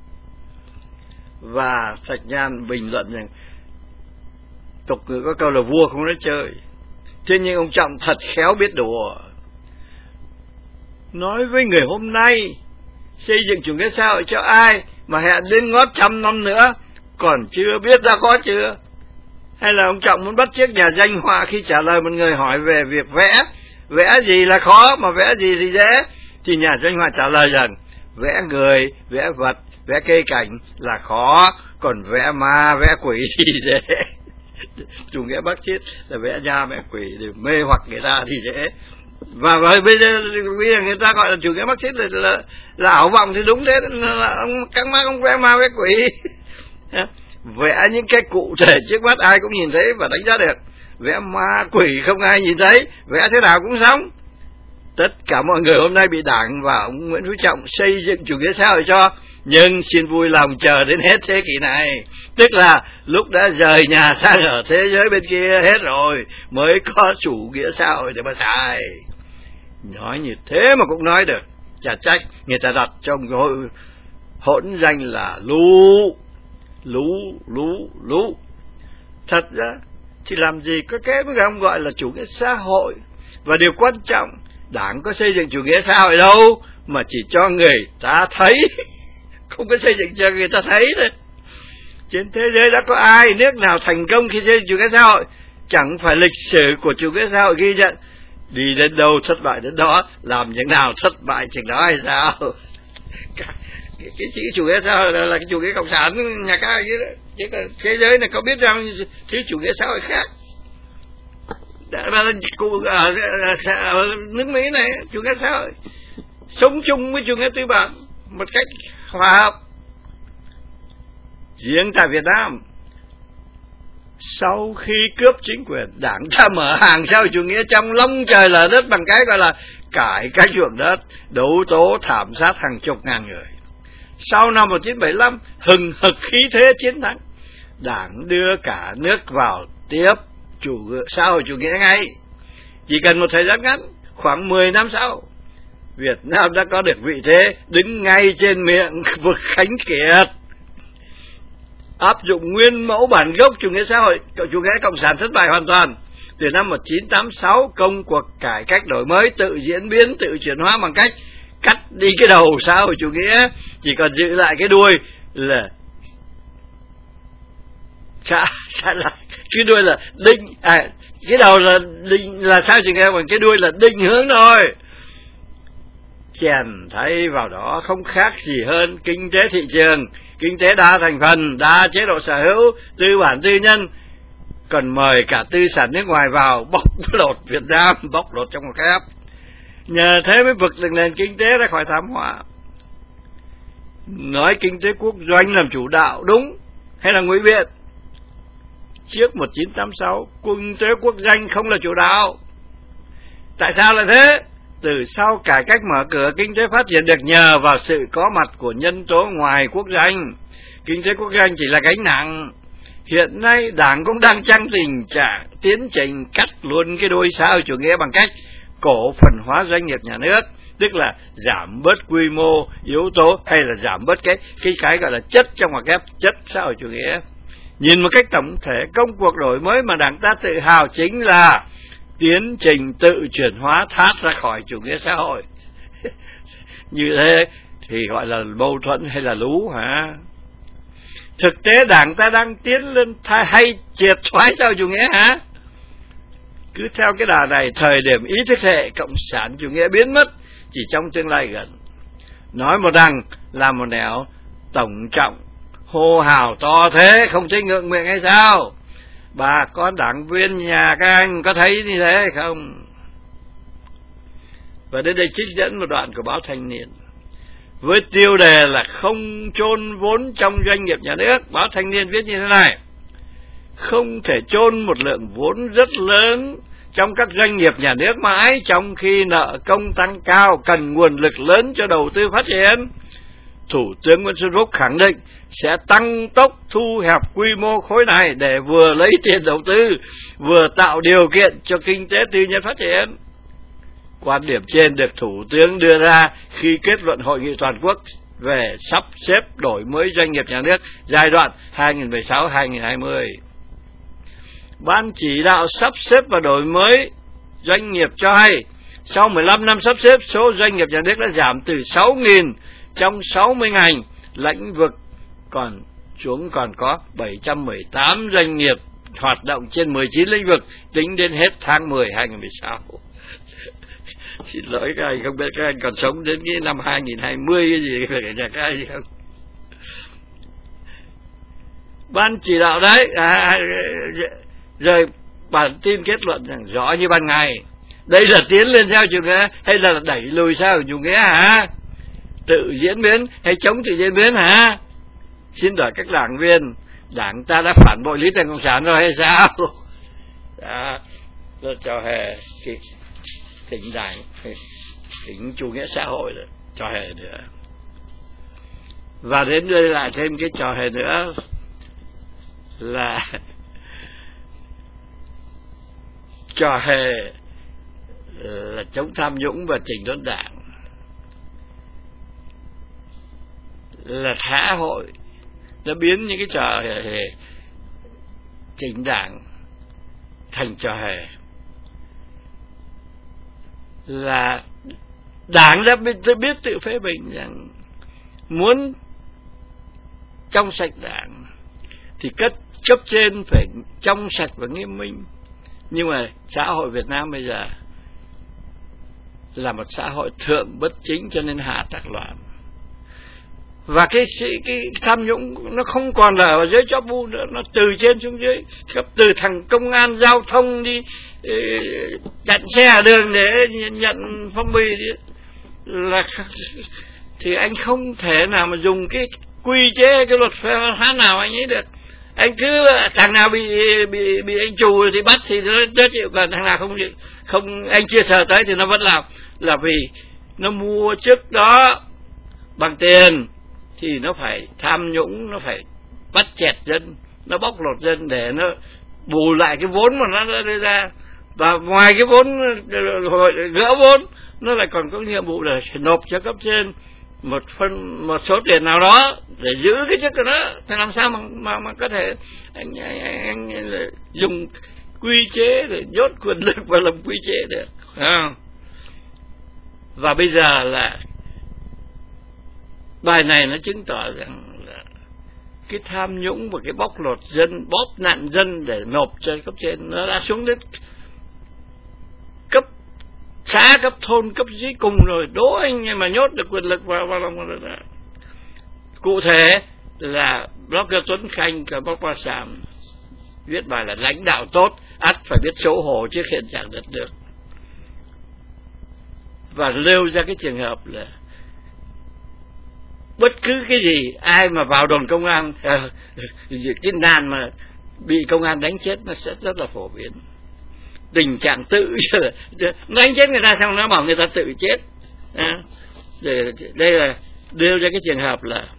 Và Thạch Nhan bình luận rằng tục ngữ có câu là vua không nói chơi, thế nhưng ông Trọng thật khéo biết đùa. Nói với người hôm nay xây dựng chủ nghĩa xã hội cho ai mà hẹn đến ngót 100 năm nữa còn chưa biết đã có chưa. Hay là ông Trọng muốn bắt chước nhà danh họa khi trả lời một người hỏi về việc vẽ gì là khó mà vẽ gì thì dễ, thì nhà danh họa trả lời rằng vẽ người, vẽ vật, vẽ cây cảnh là khó, còn vẽ ma, vẽ quỷ thì dễ. Chủ nghĩa Mác Lênin là vẽ ma vẽ quỷ để mê hoặc người ta thì dễ. Và bây giờ người ta gọi là chủ nghĩa Mác Lênin là ảo vọng thì đúng thế, là các Mác ông vẽ ma vẽ quỷ. Vẽ những cái cụ thể trước mắt ai cũng nhìn thấy và đánh giá được, vẽ ma quỷ không ai nhìn thấy, vẽ thế nào cũng sống. Tất cả mọi người hôm nay bị Đảng và ông Nguyễn Phú Trọng xây dựng chủ nghĩa xã hội cho, nhưng xin vui lòng chờ đến hết thế kỷ này, tức là lúc đã rời nhà sang ở thế giới bên kia hết rồi mới có chủ nghĩa xã hội để mà xài. Nói như thế mà cũng nói được, chả trách người ta đặt trong cái hỗn danh là lú. Thật ra thì làm gì có cái mà ông gọi là chủ nghĩa xã hội. Và điều quan trọng, Đảng có xây dựng chủ nghĩa xã hội đâu mà chỉ cho người ta thấy, không có xây dựng cho người ta thấy thôi. Trên thế giới đã có ai, nước nào thành công khi xây dựng chủ nghĩa xã hội? Chẳng phải lịch sử của chủ nghĩa xã hội ghi nhận đi đến đâu thất bại đến đó, làm những nào thất bại chừng đó hay sao? Cái chữ chủ nghĩa xã hội là cái chủ nghĩa cộng sản nhà các chứ đó. Chứ thế giới này có biết rằng thứ chủ nghĩa xã hội khác. Ở nước Mỹ này chủ nghĩa xã hội sống chung với chủ nghĩa tư bản một cách hòa hợp. Riêng tại Việt Nam Sau khi cướp chính quyền, Đảng ta mở hàng xã hội chủ nghĩa trong long trời lở đất bằng cái gọi là cải cách ruộng đất, đấu tố thảm sát hàng chục ngàn người. Sau năm 1975, hừng hực khí thế chiến thắng, Đảng đưa cả nước vào tiếp xã hội chủ nghĩa ngay. Chỉ cần một thời gian ngắn, khoảng 10 năm sau, Việt Nam đã có được vị thế đứng ngay trên miệng vực khánh kiệt, áp dụng nguyên mẫu bản gốc chủ nghĩa xã hội, chủ nghĩa cộng sản thất bại hoàn toàn. Từ năm 1986, công cuộc cải cách đổi mới tự diễn biến, tự chuyển hóa bằng cách cắt đi cái đầu xã hội chủ nghĩa, chỉ còn giữ lại cái đuôi là cái đuôi là định, cái đầu là định là sao chủ nghĩa, còn cái đuôi là định hướng thôi. Chèn thay vào đó không khác gì hơn kinh tế thị trường, kinh tế đa thành phần, đa chế độ sở hữu, tư bản tư nhân, còn mời cả tư sản nước ngoài vào bóc lột Việt Nam, bóc lột trong một cái áp. Nhờ thế mới vực được nền kinh tế ra khỏi thảm họa. Nói kinh tế quốc doanh làm chủ đạo đúng hay là ngụy biện? Trước 1986, kinh tế quốc doanh không là chủ đạo. Tại sao lại thế? Từ sau cải cách mở cửa, kinh tế phát triển được nhờ vào sự có mặt của nhân tố ngoài quốc doanh. Kinh tế quốc doanh chỉ là gánh nặng. Hiện nay Đảng cũng đang trong tình trạng tiến trình cắt luôn cái đuôi xã hội chủ nghĩa bằng cách cổ phần hóa doanh nghiệp nhà nước, tức là giảm bớt quy mô, yếu tố, hay là giảm bớt cái gọi là chất trong ngoặc kép chất xã hội chủ nghĩa. Nhìn một cách tổng thể, công cuộc đổi mới mà Đảng ta tự hào chính là tiến trình tự chuyển hóa thoát ra khỏi chủ nghĩa xã hội. Như thế thì gọi là mâu thuẫn hay là lú hả? Thực tế Đảng ta đang tiến lên hay triệt thoái xã hội chủ nghĩa hả? Cứ theo cái đà này, thời điểm ý thức hệ cộng sản chủ nghĩa biến mất chỉ trong tương lai gần. Nói một đằng làm một nẻo, tổng trọng hô hào to thế không thấy ngượng miệng hay sao? Bà con đảng viên nhà các anh có thấy như thế không? Và đến đây trích dẫn một đoạn của báo Thanh Niên với tiêu đề là không chôn vốn trong doanh nghiệp nhà nước. Báo Thanh Niên viết như thế này: không thể chôn một lượng vốn rất lớn trong các doanh nghiệp nhà nước mãi, trong khi nợ công tăng cao, cần nguồn lực lớn cho đầu tư phát triển. Thủ tướng Nguyễn Xuân Phúc khẳng định sẽ tăng tốc thu hẹp quy mô khối này để vừa lấy tiền đầu tư, vừa tạo điều kiện cho kinh tế tư nhân phát triển. Quan điểm trên được Thủ tướng đưa ra khi kết luận Hội nghị toàn quốc về sắp xếp đổi mới doanh nghiệp nhà nước giai đoạn 2016-2020. Ban chỉ đạo sắp xếp và đổi mới doanh nghiệp cho hay, sau 15 năm sắp xếp, số doanh nghiệp nhà nước đã giảm từ 6.000 trong 60 ngành lĩnh vực còn có 718 doanh nghiệp hoạt động trên 19 lĩnh vực tính đến hết tháng 10 2016. Xin lỗi các anh, không biết các anh còn sống đến cái năm 2020 cái gì phải nhà các anh không? Ban chỉ đạo đấy rồi bản tin kết luận rằng rõ như ban ngày, đây là tiến lên xã hội chủ nghĩa hay là đẩy lùi xã hội chủ nghĩa hả? Tự diễn biến hay chống tự diễn biến hả? Xin đợi các đảng viên, Đảng ta đã phản bội lý tưởng cộng sản rồi hay sao? Tôi cho hè tỉnh Đảng, tỉnh chủ nghĩa xã hội rồi, cho hè nữa. Và đến đây lại thêm cái trò hề nữa là trò hề là chống tham nhũng và chỉnh đốn Đảng, là xã hội đã biến những cái trò hề chỉnh Đảng thành trò hề, là Đảng đã biết tự phê bình rằng muốn trong sạch Đảng thì cấp trên phải trong sạch và nghiêm minh. Nhưng mà xã hội Việt Nam bây giờ là một xã hội thượng bất chính, cho nên hạ tặc loạn. Và cái tham nhũng nó không còn là ở dưới chóp bu nữa, nó từ trên xuống dưới, cấp từ thằng công an giao thông đi chặn xe ở đường để nhận phong bì là thì anh không thể nào mà dùng cái quy chế, cái luật phê phán nào anh ấy được. Anh cứ thằng nào bị anh trù thì bắt thì nó chịu, còn thằng nào không anh chưa sờ tới thì nó vẫn làm, là vì nó mua trước đó bằng tiền thì nó phải tham nhũng, nó phải bắt chẹt dân, nó bóc lột dân để nó bù lại cái vốn mà nó đưa ra. Và ngoài cái vốn gỡ vốn, nó lại còn có nhiệm vụ là phải nộp cho cấp trên một số tiền nào đó để giữ cái chức của nó. Thì làm sao mà có thể anh dùng quy chế để nhốt quyền lực vào lòng quy chế được, không? Và bây giờ là bài này nó chứng tỏ rằng là cái tham nhũng và cái bóc lột dân, bóp nạn dân để nộp cho cấp trên, nó đã xuống đến cấp xã, cấp thôn, cấp dưới cùng rồi. Đố anh mà nhốt được quyền lực vào lòng người ta. Cụ thể là blogger Tuấn Khanh và blogger Sàm viết bài là lãnh đạo tốt ắt phải biết xấu hổ trước hiện trạng đất nước, và nêu ra cái trường hợp là bất cứ cái gì, ai mà vào đồn công an, cái nạn mà bị công an đánh chết nó sẽ rất là phổ biến. Tình trạng tự đánh chết người ta xong nó bảo người ta tự chết. Đây là đưa ra cái trường hợp là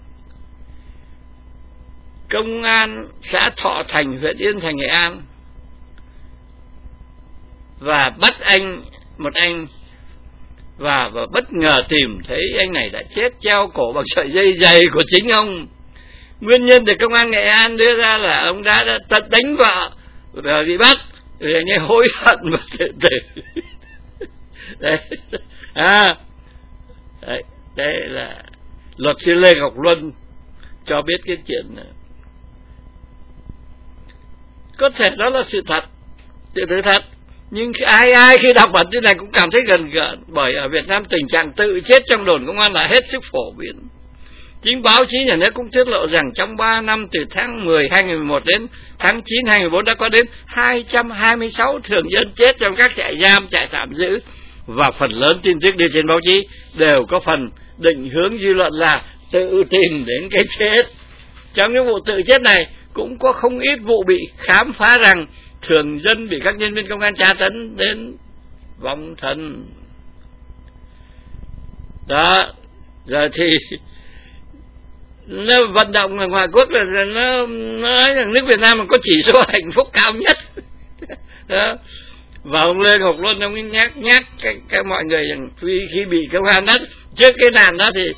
công an xã Thọ Thành, huyện Yên Thành, Nghệ An, và bắt một anh và bất ngờ tìm thấy anh này đã chết treo cổ bằng sợi dây giày của chính ông. Nguyên nhân được công an Nghệ An đưa ra là ông đã tận đánh vợ và bị bắt, rồi anh ấy hối hận và tự tử. Đây là luật sư Lê Ngọc Luân cho biết cái chuyện này. Có thể đó là sự thật, sự thật, nhưng ai khi đọc bản tin này cũng cảm thấy gần gợn, bởi ở Việt Nam tình trạng tự chết trong đồn công an là hết sức phổ biến. Chính báo chí nhà nước cũng tiết lộ rằng trong 3 năm từ tháng 10 2011 đến tháng 9 2014 đã có đến 226 thường dân chết trong các trại giam, trại tạm giữ, và phần lớn tin tức đưa trên báo chí đều có phần định hướng dư luận là tự tìm đến cái chết. Trong những vụ tự chết này cũng có không ít vụ bị khám phá rằng thường dân bị các nhân viên công an tra tấn đến vong thân. Đó, giờ thì nó vận động ở ngoại quốc là nó nói rằng nước Việt Nam mà có chỉ số hạnh phúc cao nhất. Đó. Và ông Lê Ngọc Luân ông ấy nhắc các mọi người rằng khi bị công an bắt, trước cái nạn đó thì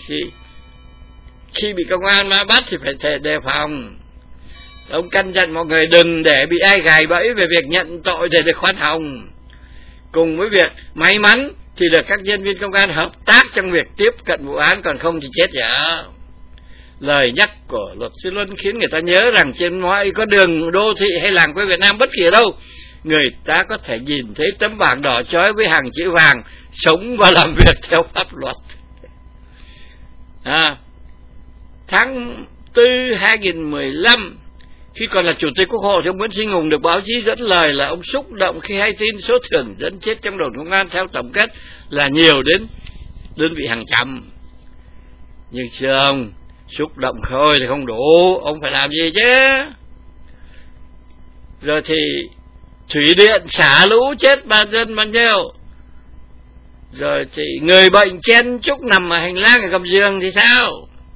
khi bị công an mà bắt thì phải đề phòng. Ông căn dặn mọi người đừng để bị ai gài bẫy về việc nhận tội để được khoan hồng. Cùng với việc may mắn thì được các nhân viên công an hợp tác trong việc tiếp cận vụ án, còn không thì chết dở. Lời nhắc của luật sư Luân khiến người ta nhớ rằng trên mọi con đường đô thị hay làng quê Việt Nam bất kỳ ở đâu, người ta có thể nhìn thấy tấm bảng đỏ chói với hàng chữ vàng sống và làm việc theo pháp luật. Tháng 4 2015, khi còn là Chủ tịch Quốc hội, ông Nguyễn Sinh Hùng được báo chí dẫn lời là ông xúc động khi hay tin số thường dân chết trong đồn công an theo tổng kết là nhiều đến đơn vị hàng trăm. Nhưng thưa ông, xúc động thôi thì không đủ, ông phải làm gì chứ? Rồi thì thủy điện xả lũ chết bao nhiêu? Rồi thì người bệnh chen chúc nằm ở hành lang ở gầm giường thì sao?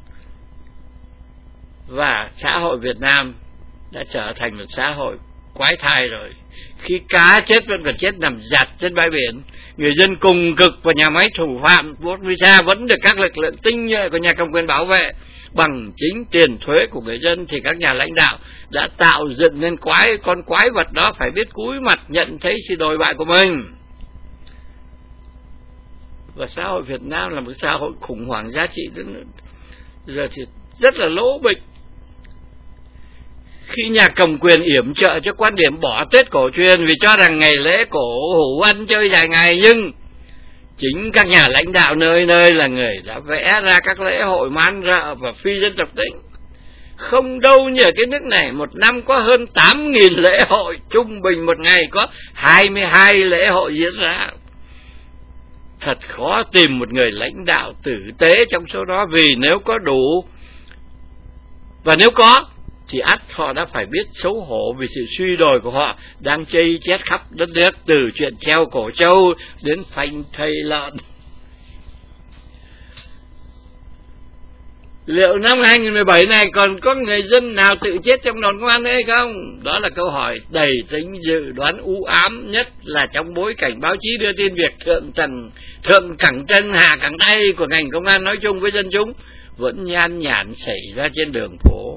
Và xã hội Việt Nam đã trở thành một xã hội quái thai rồi. Khi cá chết vẫn còn chết nằm giặt trên bãi biển, người dân cùng cực và nhà máy thủ phạm visa vẫn được các lực lượng tinh nhuệ của nhà cầm quyền bảo vệ bằng chính tiền thuế của người dân, thì các nhà lãnh đạo đã tạo dựng nên con quái vật đó phải biết cúi mặt nhận thấy sự đồi bại của mình. Và xã hội Việt Nam là một xã hội khủng hoảng giá trị, giờ thì rất là lỗ bịch. Khi nhà cầm quyền yểm trợ cho quan điểm bỏ Tết cổ truyền vì cho rằng ngày lễ cổ hủ ăn chơi dài ngày, nhưng chính các nhà lãnh đạo nơi nơi là người đã vẽ ra các lễ hội man rợ và phi dân tộc tính. Không đâu như ở cái nước này, một năm có hơn 8.000 lễ hội, trung bình một ngày có 22 lễ hội diễn ra. Thật khó tìm một người lãnh đạo tử tế trong số đó, vì nếu có đủ, và nếu có thì ắt họ đã phải biết xấu hổ vì sự suy đồi của họ đang chây chét khắp đất nước, từ chuyện treo cổ trâu đến phanh thây lợn. Liệu năm 2017 này còn có người dân nào tự chết trong đồn công an hay không? Đó là câu hỏi đầy tính dự đoán u ám, nhất là trong bối cảnh báo chí đưa tin việc thượng cẳng chân hạ cẳng tay của ngành công an nói chung với dân chúng vẫn nhan nhản xảy ra trên đường phố.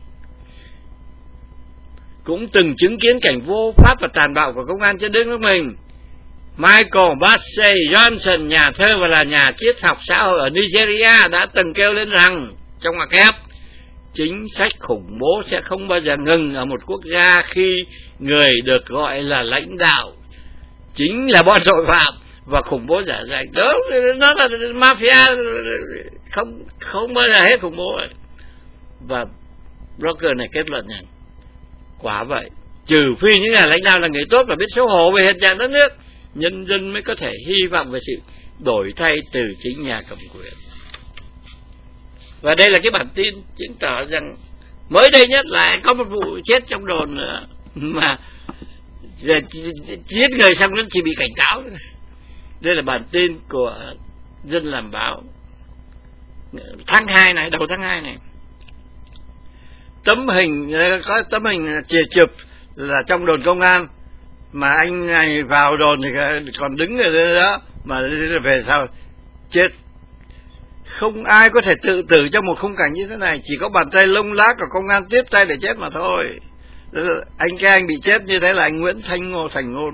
Cũng từng chứng kiến cảnh vô pháp và tàn bạo của công an trên đất nước mình. Michael Bassey Johnson, nhà thơ và là nhà triết học xã hội ở Nigeria, đã từng kêu lên rằng, trong ngoặc kép, chính sách khủng bố sẽ không bao giờ ngừng ở một quốc gia khi người được gọi là lãnh đạo chính là bọn tội phạm và khủng bố giả danh. Đó, nó là mafia, không bao giờ hết khủng bố. Và broker này kết luận rằng, quả vậy, trừ phi những nhà lãnh đạo là người tốt và biết xấu hổ về hiện trạng đất nước, nhân dân mới có thể hy vọng về sự đổi thay từ chính nhà cầm quyền. Và đây là cái bản tin chứng tỏ rằng mới đây nhất lại có một vụ chết trong đồn nữa, mà giết người xong nó chỉ bị cảnh cáo. Đây là bản tin của Dân Làm Báo tháng 2 này, đầu tháng 2 này. Có tấm hình chụp là trong đồn công an, mà anh này vào đồn thì còn đứng ở đó, mà về sau chết. Không ai có thể tự tử trong một khung cảnh như thế này, chỉ có bàn tay lông lá của công an tiếp tay để chết mà thôi. Anh bị chết như thế là anh Nguyễn Thành Ngôn.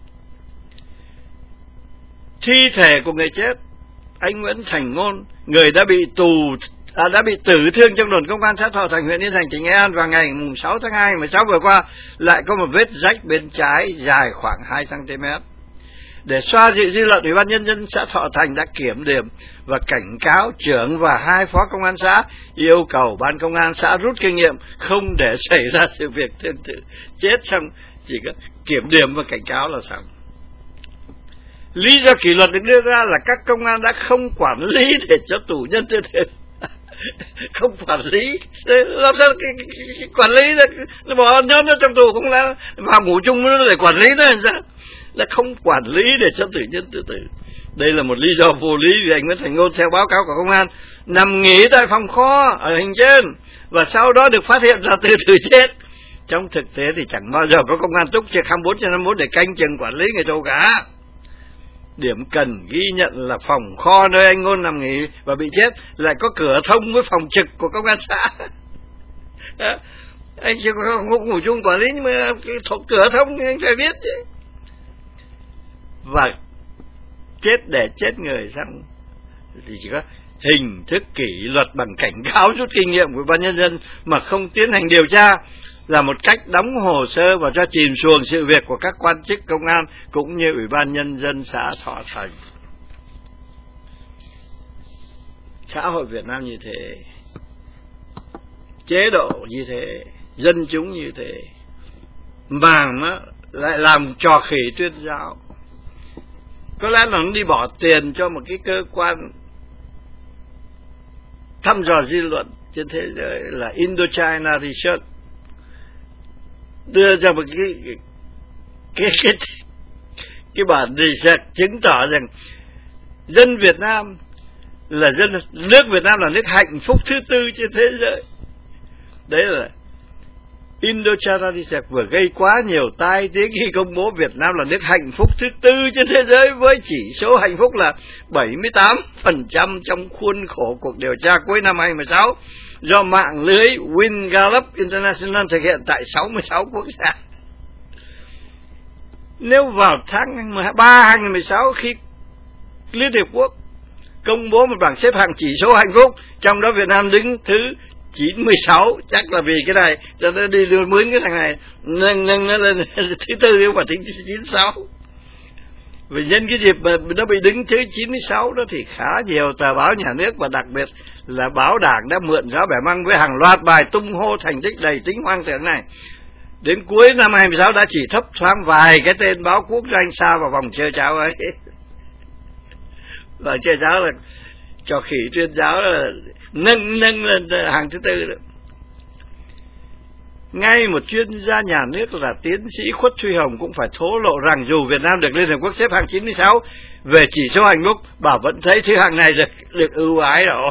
Thi thể của người chết, anh Nguyễn Thành Ngôn, người đã bị tử thương trong đồn công an xã Thọ Thành, huyện Yên Thành, tỉnh Nghệ An vào ngày 6 tháng 2 16 vừa qua, lại có một vết rách bên trái dài khoảng 2 cm. Để xoa dịu dư luận, Ủy ban Nhân dân xã Thọ Thành đã kiểm điểm và cảnh cáo trưởng và 2 phó công an xã, yêu cầu ban công an xã rút kinh nghiệm không để xảy ra sự việc tương tự. Chết xong chỉ có kiểm điểm và cảnh cáo là xong. Lý do kỷ luật được đưa ra là các công an đã không quản lý để cho tù nhân tư tưởng. Không quản lý, làm sao cái quản lý nó bỏ nhốt nó trong tù, không là vào ngủ chung nó để quản lý nó làm sao? Là không quản lý để cho tù nhân tự tử. Đây là một lý do vô lý vì anh Nguyễn Thành Ngôn theo báo cáo của công an nằm nghỉ tại phòng kho ở hình trên và sau đó được phát hiện ra từ từ chết. Trong thực tế thì chẳng bao giờ có công an túc trực 24/24 để canh chừng quản lý người tù cả. Điểm cần ghi nhận là phòng kho nơi anh Ngôn nằm nghỉ và bị chết lại có cửa thông với phòng trực của công an xã. Anh chưa có ngủ chung quản lý, nhưng mà cái cửa thông anh phải biết chứ. Và chết để chết người xong thì chỉ có hình thức kỷ luật bằng cảnh cáo rút kinh nghiệm của ban nhân dân mà không tiến hành điều tra, là một cách đóng hồ sơ và cho chìm xuồng sự việc của các quan chức công an cũng như Ủy ban Nhân dân xã Thọ Thành. Xã hội Việt Nam như thế, chế độ như thế, dân chúng như thế, mà nó lại làm trò khỉ tuyên giáo. Có lẽ là nó đi bỏ tiền cho một cái cơ quan thăm dò dư luận trên thế giới là Indochina Research, đưa ra một cái bản research chứng tỏ rằng dân Việt Nam là nước Việt Nam là nước hạnh phúc thứ 4 trên thế giới. Đấy là Indochina Research vừa gây quá nhiều tai tiếng khi công bố Việt Nam là nước hạnh phúc thứ 4 trên thế giới với chỉ số hạnh phúc là 78% trong khuôn khổ cuộc điều tra cuối năm 2016 do mạng lưới Win Gallup International thực hiện tại 66 quốc gia. Nếu vào tháng 3 2016 khi Liên Hiệp Quốc công bố một bảng xếp hạng chỉ số hạnh phúc, trong đó Việt Nam đứng thứ 96, chắc là vì cái này cho nó đi đưa mướn cái thằng này nâng nó lên thứ 4 nhưng mà thứ 96. Vì nhân cái dịp mà nó bị đứng thứ 96 đó thì khá nhiều tờ báo nhà nước và đặc biệt là báo Đảng đã mượn gió bẻ măng với hàng loạt bài tung hô thành tích đầy tính hoang tưởng này. Đến cuối năm 2016 đã chỉ thấp thoáng vài cái tên báo quốc doanh xa vào vòng chơi cháo ấy. Và chơi cháo là trò khỉ tuyên giáo là nâng lên hàng thứ 4 đó. Ngay một chuyên gia nhà nước là tiến sĩ Khuất Duy Hồng cũng phải thổ lộ rằng dù Việt Nam được Liên Hợp Quốc xếp hạng 96 về chỉ số hạnh phúc, bà vẫn thấy thứ hạng này được ưu ái rồi.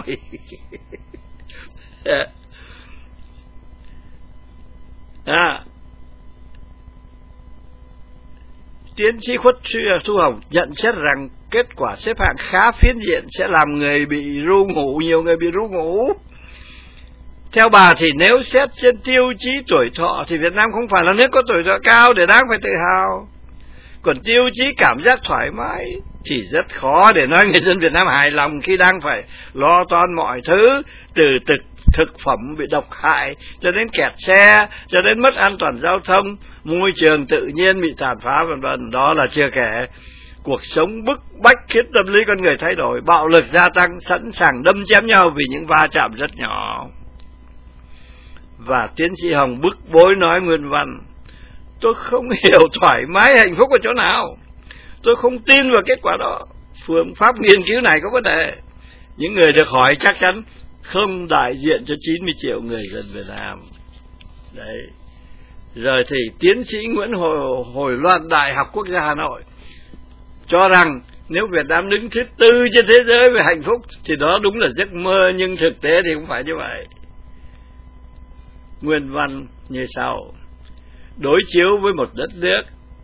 Tiến sĩ Khuất Duy Hồng nhận xét rằng kết quả xếp hạng khá phiến diện sẽ làm người bị ru ngủ, nhiều người bị ru ngủ. Theo bà thì nếu xét trên tiêu chí tuổi thọ thì Việt Nam không phải là nước có tuổi thọ cao để đáng phải tự hào. Còn tiêu chí cảm giác thoải mái thì rất khó để nói người dân Việt Nam hài lòng khi đang phải lo toan mọi thứ, từ thực phẩm bị độc hại cho đến kẹt xe, cho đến mất an toàn giao thông, môi trường tự nhiên bị tàn phá vân vân. Đó là chưa kể cuộc sống bức bách khiến tâm lý con người thay đổi, bạo lực gia tăng, sẵn sàng đâm chém nhau vì những va chạm rất nhỏ. Và tiến sĩ Hồng bức bối nói nguyên văn: tôi không hiểu thoải mái hạnh phúc ở chỗ nào. Tôi không tin vào kết quả đó. Phương pháp nghiên cứu này có vấn đề. Những người được hỏi chắc chắn không đại diện cho 90 triệu người dân Việt Nam. Đấy. Rồi thì tiến sĩ Nguyễn Hồi Loan, Đại học Quốc gia Hà Nội, cho rằng nếu Việt Nam đứng thứ 4 trên thế giới về hạnh phúc thì đó đúng là giấc mơ, nhưng thực tế thì không phải như vậy. Nguyên văn như sau: đối chiếu với một đất nước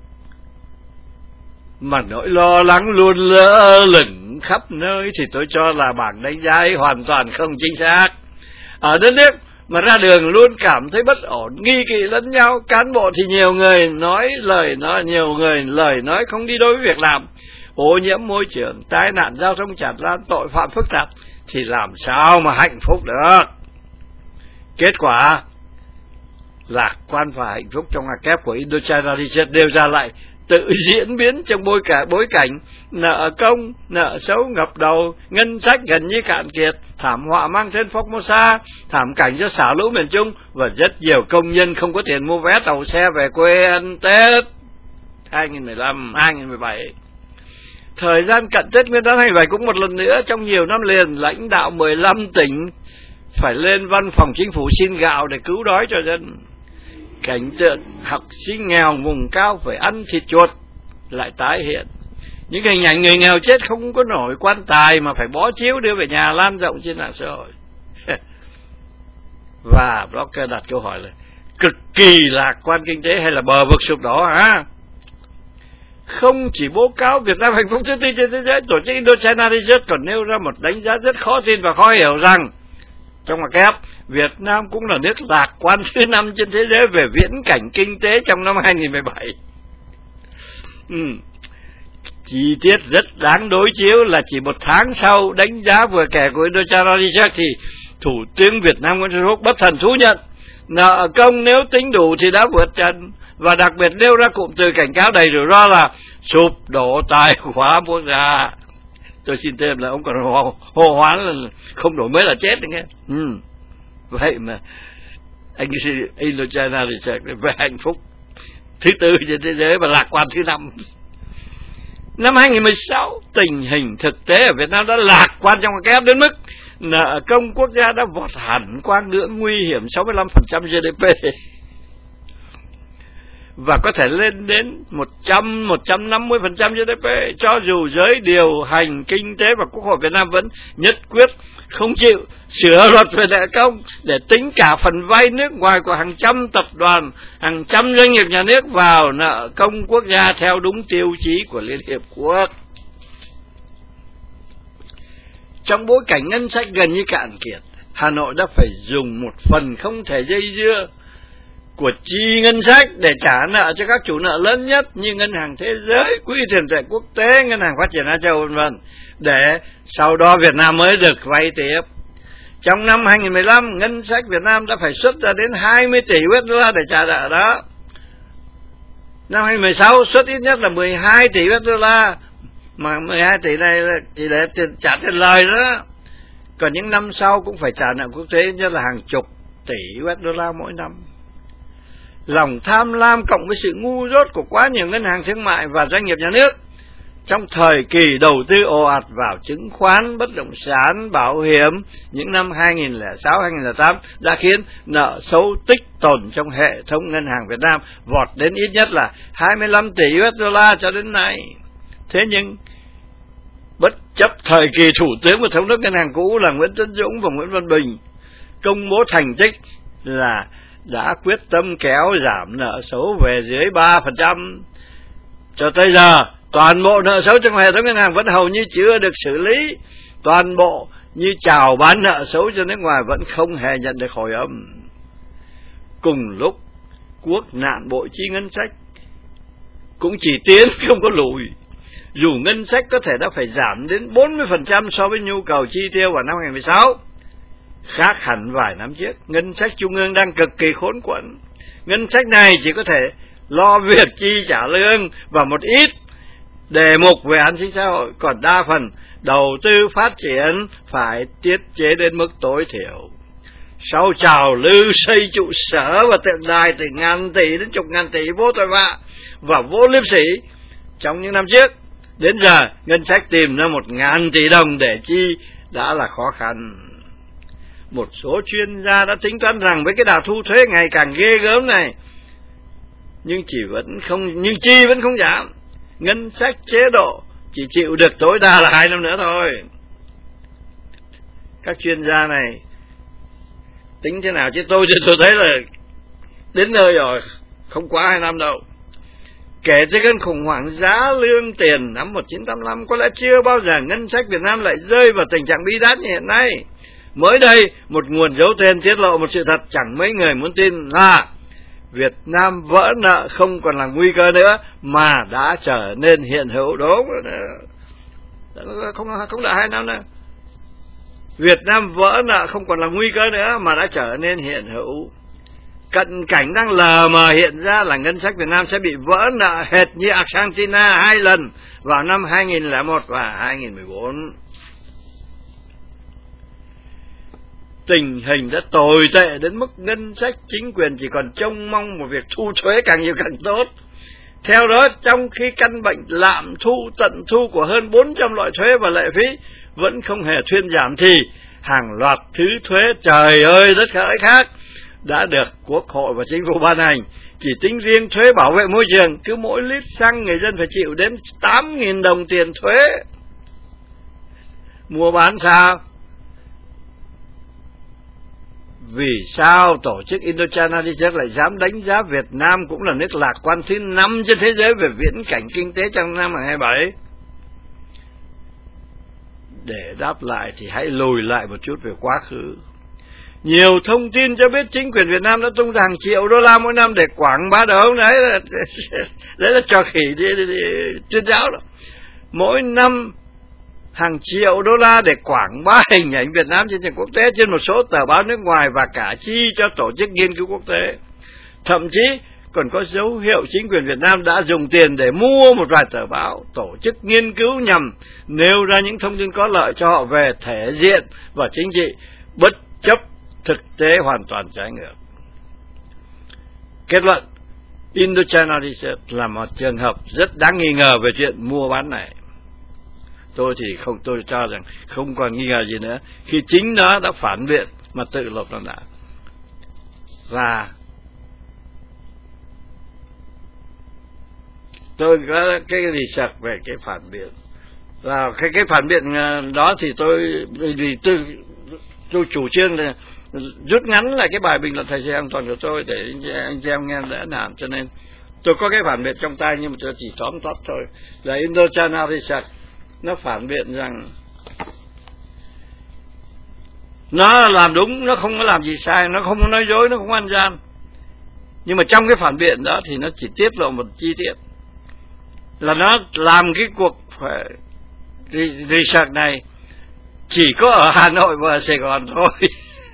mà nỗi lo lắng luôn lơ lửng khắp nơi thì tôi cho là bảng đánh giá ấy hoàn toàn không chính xác. Ở đất nước mà ra đường luôn cảm thấy bất ổn, nghi kỵ lẫn nhau, cán bộ thì nhiều người lời nói không đi đôi với việc làm, ô nhiễm môi trường, tai nạn giao thông tràn lan, tội phạm phức tạp, thì làm sao mà hạnh phúc được? Kết quả lạc quan và hạnh phúc trong hạt kép của Indochina Research đều ra lại tự diễn biến trong bối cảnh nợ công, nợ xấu ngập đầu, ngân sách gần như cạn kiệt, thảm họa mang tên Formosa, thảm cảnh cho xả lũ miền Trung, và rất nhiều công nhân không có tiền mua vé tàu xe về quê ăn Tết 2015, 2017. Thời gian cận Tết Nguyên đán 2017 cũng một lần nữa trong nhiều năm liền, lãnh đạo 15 tỉnh phải lên văn phòng chính phủ xin gạo để cứu đói cho dân. Cảnh tượng học sinh nghèo vùng cao phải ăn thịt chuột lại tái hiện. Những hình ảnh người nghèo chết không có nổi quan tài mà phải bó chiếu đưa về nhà lan rộng trên mạng xã hội. Và blogger đặt câu hỏi là cực kỳ lạc quan kinh tế hay là bờ vực sụp đổ hả? Không chỉ báo cáo Việt Nam hạnh phúc thứ 4 trên thế giới, tổ chức Indochina Research còn nêu ra một đánh giá rất khó tin và khó hiểu rằng trong ngoặc kép, Việt Nam cũng là nước lạc quan thứ 5 trên thế giới về viễn cảnh kinh tế trong năm 2017. Chi tiết rất đáng đối chiếu là chỉ một tháng sau đánh giá vừa kể của Indochina Research thì Thủ tướng Việt Nam Nguyễn Xuân Phúc bất thần thú nhận nợ công nếu tính đủ thì đã vượt trần, và đặc biệt nêu ra cụm từ cảnh cáo đầy rủi ro là sụp đổ tài khóa quốc gia. Tôi xin thêm là ông còn hô hoán là không đổi mới là chết đấy nghe. Vậy mà anh Indochina Research về hạnh phúc thứ 4 trên thế giới và lạc quan thứ 5. Năm 2016, tình hình thực tế ở Việt Nam đã lạc quan trong kép đến mức nợ công quốc gia đã vọt hẳn qua ngưỡng nguy hiểm 65% GDP. Và có thể lên đến 150% GDP, cho dù giới điều hành kinh tế và Quốc hội Việt Nam vẫn nhất quyết không chịu sửa luật về nợ công để tính cả phần vay nước ngoài của hàng trăm tập đoàn, hàng trăm doanh nghiệp nhà nước vào nợ công quốc gia theo đúng tiêu chí của Liên Hiệp Quốc. Trong bối cảnh ngân sách gần như cạn kiệt, Hà Nội đã phải dùng một phần không thể dây dưa của chi ngân sách để trả nợ cho các chủ nợ lớn nhất như Ngân hàng Thế giới, Quỹ tiền tệ quốc tế, Ngân hàng Phát triển Á Châu v.v. để sau đó Việt Nam mới được vay tiếp. Trong năm 2015, ngân sách Việt Nam đã phải xuất ra đến 20 tỷ USD để trả nợ đó. Năm 2016 xuất ít nhất là 12 tỷ USD, mà 12 tỷ này là chỉ để trả tiền lời đó. Còn những năm sau cũng phải trả nợ quốc tế nhất là hàng chục tỷ USD mỗi năm. Lòng tham lam cộng với sự ngu dốt của quá nhiều ngân hàng thương mại và doanh nghiệp nhà nước trong thời kỳ đầu tư ồ ạt vào chứng khoán, bất động sản, bảo hiểm những năm 2006, 2008 đã khiến nợ xấu tích tồn trong hệ thống ngân hàng Việt Nam vọt đến ít nhất là 25 tỷ USD cho đến nay. Thế nhưng bất chấp thời kỳ thủ tướng và thống đốc ngân hàng cũ là Nguyễn Tấn Dũng và Nguyễn Văn Bình công bố thành tích là đã quyết tâm kéo giảm nợ xấu về dưới 3%. Cho tới giờ, toàn bộ nợ xấu trong hệ thống ngân hàng vẫn hầu như chưa được xử lý. Toàn bộ như chào bán nợ xấu cho nước ngoài vẫn không hề nhận được hồi âm. Cùng lúc, quốc nạn bội chi ngân sách cũng chỉ tiến không có lùi. Dù ngân sách có thể đã phải giảm đến 40% so với nhu cầu chi tiêu vào năm 2016. Khác hẳn vài năm trước, ngân sách trung ương đang cực kỳ khốn quẫn. Ngân sách này chỉ có thể lo việc chi trả lương và một ít đề mục về an sinh xã hội, còn đa phần đầu tư phát triển phải tiết chế đến mức tối thiểu. Sau trào lưu xây trụ sở và tượng đài từ ngàn tỷ đến chục ngàn tỷ vô tội vạ và vô liêm sỉ trong những năm trước, đến giờ ngân sách tìm ra 1.000 tỷ đồng để chi đã là khó khăn. Một số chuyên gia đã tính toán rằng với cái đà thu thuế ngày càng ghê gớm này, nhưng chi vẫn không giảm. Ngân sách chế độ chỉ chịu được tối đa là 2 năm nữa thôi. Các chuyên gia này tính thế nào chứ tôi thấy là đến nơi rồi, không quá 2 năm đâu. Kể từ cơn khủng hoảng giá lương tiền năm 1985, có lẽ chưa bao giờ ngân sách Việt Nam lại rơi vào tình trạng bi đát như hiện nay. Mới đây, một nguồn giấu tên tiết lộ một sự thật chẳng mấy người muốn tin là Việt Nam vỡ nợ không còn là nguy cơ nữa mà đã trở nên hiện hữu. Đúng, không đợi 2 năm nữa. Việt Nam vỡ nợ không còn là nguy cơ nữa mà đã trở nên hiện hữu. Cận cảnh đang lờ mờ hiện ra là ngân sách Việt Nam sẽ bị vỡ nợ hệt như Argentina 2 lần vào năm 2001 và 2014. Tình hình đã tồi tệ đến mức ngân sách chính quyền chỉ còn trông mong một việc thu thuế càng nhiều càng tốt. Theo đó, trong khi căn bệnh lạm thu tận thu của hơn 400 loại thuế và lệ phí vẫn không hề thuyên giảm, thì hàng loạt thứ thuế trời ơi đất hỡi khác đã được Quốc hội và Chính phủ ban hành. Chỉ tính riêng thuế bảo vệ môi trường, cứ mỗi lít xăng người dân phải chịu đến 8.000 đồng tiền thuế. Mua bán sao? Vì sao tổ chức Indochina Research lại dám đánh giá Việt Nam cũng là nước lạc quan thứ 5 trên thế giới về viễn cảnh kinh tế trong năm 2027? Để đáp lại thì hãy lùi lại một chút về quá khứ. Nhiều thông tin cho biết chính quyền Việt Nam đã tung ra hàng triệu đô la mỗi năm để quảng bá đâu đấy là trò khỉ tuyên giáo đó. Mỗi năm hàng triệu đô la để quảng bá hình ảnh Việt Nam trên trường quốc tế trên một số tờ báo nước ngoài và cả chi cho tổ chức nghiên cứu quốc tế. Thậm chí còn có dấu hiệu chính quyền Việt Nam đã dùng tiền để mua một vài tờ báo, tổ chức nghiên cứu nhằm nêu ra những thông tin có lợi cho họ về thể diện và chính trị, bất chấp thực tế hoàn toàn trái ngược. Kết luận, Indochina Research là một trường hợp rất đáng nghi ngờ về chuyện mua bán này. Tôi cho rằng không còn nghi ngờ gì nữa khi chính nó đã phản biện mà tự lột nó đã. Và tôi có cái research về cái phản biện, và cái phản biện đó thì tôi chủ trương là rút ngắn lại cái bài bình luận thời gian an toàn của tôi để anh chị em nghe dễ làm, cho nên tôi có cái phản biện trong tay nhưng mà tôi chỉ tóm tắt thôi. Là Indochina Research nó phản biện rằng nó làm đúng, nó không có làm gì sai, nó không có nói dối, nó không ăn gian. Nhưng mà trong cái phản biện đó thì nó chỉ tiết lộ một chi tiết là nó làm cái cuộc research này chỉ có ở Hà Nội và ở Sài Gòn thôi.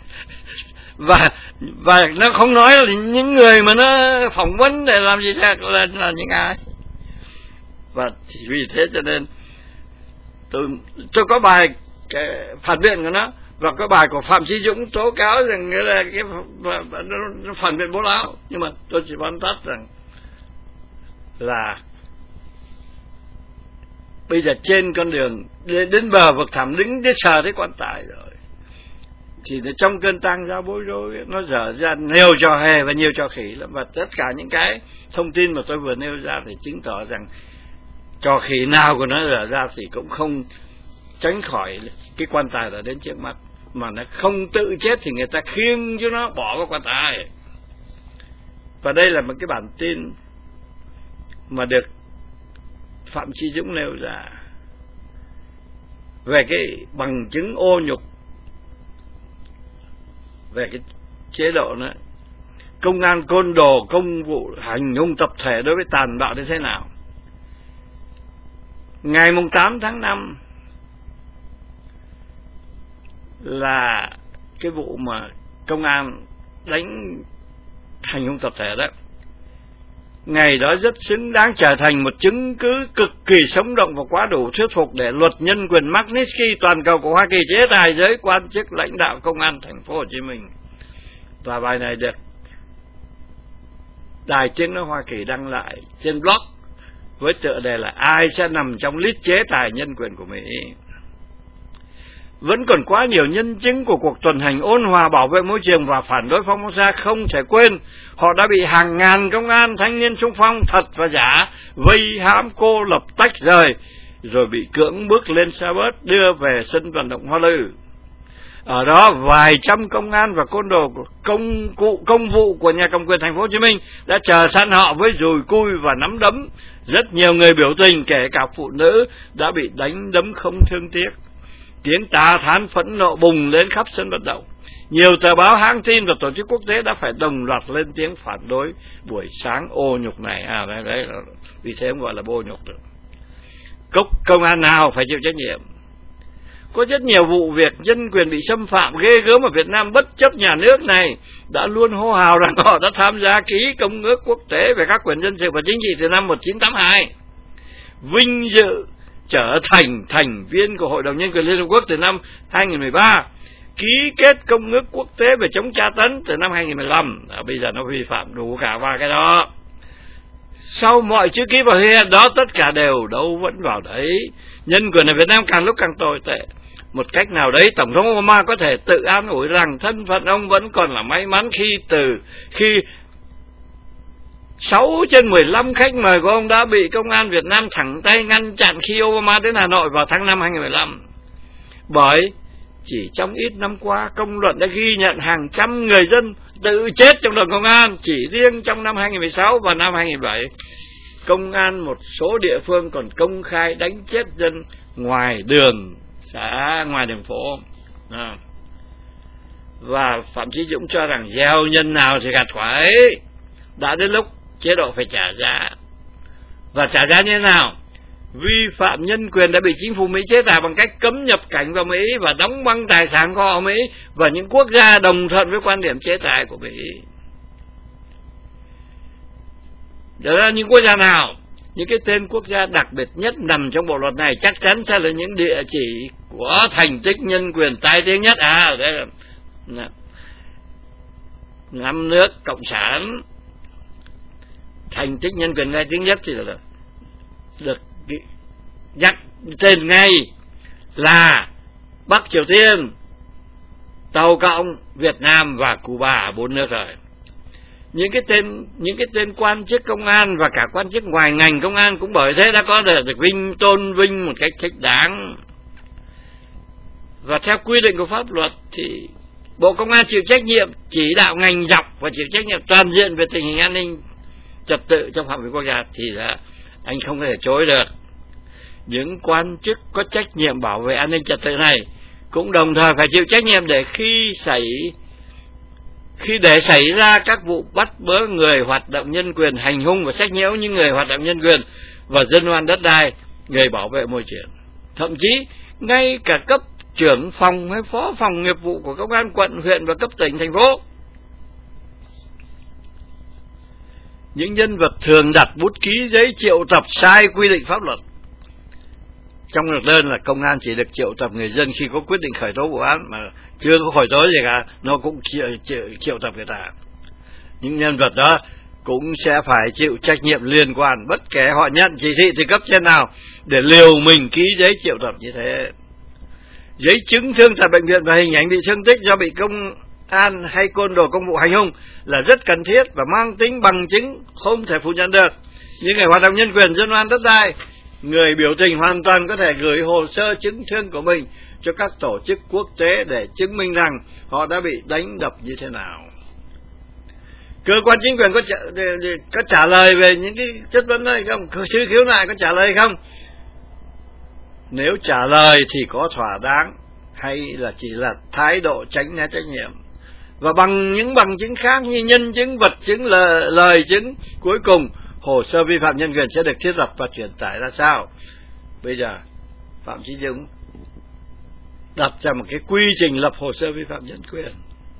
Và nó không nói là những người mà nó phỏng vấn để làm gì là những ai. Và vì thế cho nên tôi có bài phản biện của nó, và có bài của Phạm Chí Dũng tố cáo rằng là cái nó phản biện bố láo. Nhưng mà tôi chỉ tóm tắt rằng là bây giờ trên con đường đến bờ vực thẳm đứng đến sờ thấy quan tài rồi, thì trong cơn tang ra bối rối, nó dở ra nhiều trò hề và nhiều trò khỉ lắm. Và tất cả những cái thông tin mà tôi vừa nêu ra thì chứng tỏ rằng trò khỉ nào của nó dở ra thì cũng không tránh khỏi cái quan tài đã đến trước mắt. Mà nó không tự chết thì người ta khiêng cho nó bỏ vào quan tài. Và đây là một cái bản tin mà được Phạm Chí Dũng nêu ra về cái bằng chứng ô nhục về cái chế độ nữa, công an côn đồ, công vụ hành hung tập thể đối với tàn bạo như thế nào. Ngày 8 tháng 5 là cái vụ mà công an đánh hành hung tập thể đó. Ngày đó rất xứng đáng trở thành một chứng cứ cực kỳ sống động và quá đủ thuyết phục để luật nhân quyền Magnitsky toàn cầu của Hoa Kỳ chế tài giới quan chức lãnh đạo công an thành phố Hồ Chí Minh. Và bài này được Đài Tiếng nói Hoa Kỳ đăng lại trên blog với tựa đề là ai sẽ nằm trong list chế tài nhân quyền của Mỹ. Vẫn còn quá nhiều nhân chứng của cuộc tuần hành ôn hòa bảo vệ môi trường và phản đối Formosa. Không thể quên, họ đã bị hàng ngàn công an thanh niên xung phong thật và giả vây hãm, cô lập, tách rời, rồi bị cưỡng bức lên xe bus đưa về sân vận động Hoa Lư. Ở đó vài trăm công an và côn đồ công vụ của nhà cầm quyền thành phố Hồ Chí Minh đã chờ sẵn họ với dùi cui và nắm đấm. Rất nhiều người biểu tình, kể cả phụ nữ, đã bị đánh đấm không thương tiếc. Tiếng tà thán phẫn nộ bùng lên khắp sân vận động. Nhiều tờ báo, hãng tin và tổ chức quốc tế đã phải đồng loạt lên tiếng phản đối buổi sáng ô nhục này. Đấy, vì thế ông gọi là ô nhục được. Công an nào phải chịu trách nhiệm? Có rất nhiều vụ việc nhân quyền bị xâm phạm ghê gớm ở Việt Nam, bất chấp nhà nước này đã luôn hô hào rằng họ đã tham gia ký công ước quốc tế về các quyền dân sự và chính trị từ năm 1982, vinh dự trở thành thành viên của Hội đồng Nhân quyền Liên Hợp Quốc từ năm 2013, ký kết công ước quốc tế về chống tra tấn từ năm 2015. Bây giờ nó vi phạm đủ cả ba cái đó. Sau mọi chữ ký vào hiệp đó, tất cả đều đâu vẫn vào đấy. Nhân quyền ở Việt Nam càng lúc càng tồi tệ. Một cách nào đấy, Tổng thống Obama có thể tự an ủi rằng thân phận ông vẫn còn là may mắn khi 6 trên 15 khách mời của ông đã bị công an Việt Nam thẳng tay ngăn chặn khi Obama đến Hà Nội vào tháng 5 2015. Bởi chỉ trong ít năm qua, công luận đã ghi nhận hàng trăm người dân tự chết trong đồn công an. Chỉ riêng trong năm 2016 và năm 2017, công an một số địa phương còn công khai đánh chết dân ngoài đường xã, ngoài đường phố. Và Phạm Chí Dũng cho rằng gieo nhân nào thì gặt quả ấy. Đã đến lúc chế độ phải trả giá. Và trả giá như thế nào? Vi phạm nhân quyền đã bị chính phủ Mỹ chế tài bằng cách cấm nhập cảnh vào Mỹ và đóng băng tài sản kho ở Mỹ, và những quốc gia đồng thuận với quan điểm chế tài của Mỹ. Đó là những quốc gia nào? Những cái tên quốc gia đặc biệt nhất nằm trong bộ luật này chắc chắn sẽ là những địa chỉ của thành tích nhân quyền tai tiếng nhất. Đây là 5 nước cộng sản thành tích nhân quyền tai tiếng nhất thì là được nhắc tên ngay là Bắc Triều Tiên, Tàu Cộng, Việt Nam và Cuba, 4 nước rồi. Những cái tên quan chức công an và cả quan chức ngoài ngành công an cũng bởi thế đã có được tôn vinh một cách thích đáng. Và theo quy định của pháp luật thì Bộ Công an chịu trách nhiệm chỉ đạo ngành dọc và chịu trách nhiệm toàn diện về tình hình an ninh trật tự trong phạm vi quốc gia, thì là anh không thể chối được. Những quan chức có trách nhiệm bảo vệ an ninh trật tự này cũng đồng thời phải chịu trách nhiệm để khi xảy ra các vụ bắt bớ người hoạt động nhân quyền, hành hung và sách nhiễu những người hoạt động nhân quyền và dân oan đất đai, người bảo vệ môi trường. Thậm chí ngay cả cấp trưởng phòng hay phó phòng nghiệp vụ của công an quận, huyện và cấp tỉnh, thành phố. Những nhân vật thường đặt bút ký giấy triệu tập sai quy định pháp luật. Trong thực đơn là công an chỉ được triệu tập người dân khi có quyết định khởi tố vụ án, mà chưa có khởi tố gì cả, nó cũng triệu tập người ta. Những nhân vật đó cũng sẽ phải chịu trách nhiệm liên quan, bất kể họ nhận chỉ thị từ cấp trên nào. để liều mình ký giấy triệu tập như thế. Giấy chứng thương tại bệnh viện và hình ảnh bị thương tích do bị công an hay côn đồ công vụ hành hung là rất cần thiết và mang tính bằng chứng không thể phủ nhận được. Những người hoạt động nhân quyền dân oan đất đai, người biểu tình hoàn toàn có thể gửi hồ sơ chứng thương của mình cho các tổ chức quốc tế để chứng minh rằng họ đã bị đánh đập như thế nào. Cơ quan chính quyền có trả lời về những cái chất vấn này không? Thư khiếu nại có trả lời không? Nếu trả lời thì có thỏa đáng hay là chỉ là thái độ tránh né trách nhiệm? Và bằng những bằng chứng khác như nhân chứng, vật chứng, lời chứng, cuối cùng hồ sơ vi phạm nhân quyền sẽ được thiết lập và truyền tải ra sao? Bây giờ Phạm Chí Dũng đặt ra một cái quy trình lập hồ sơ vi phạm nhân quyền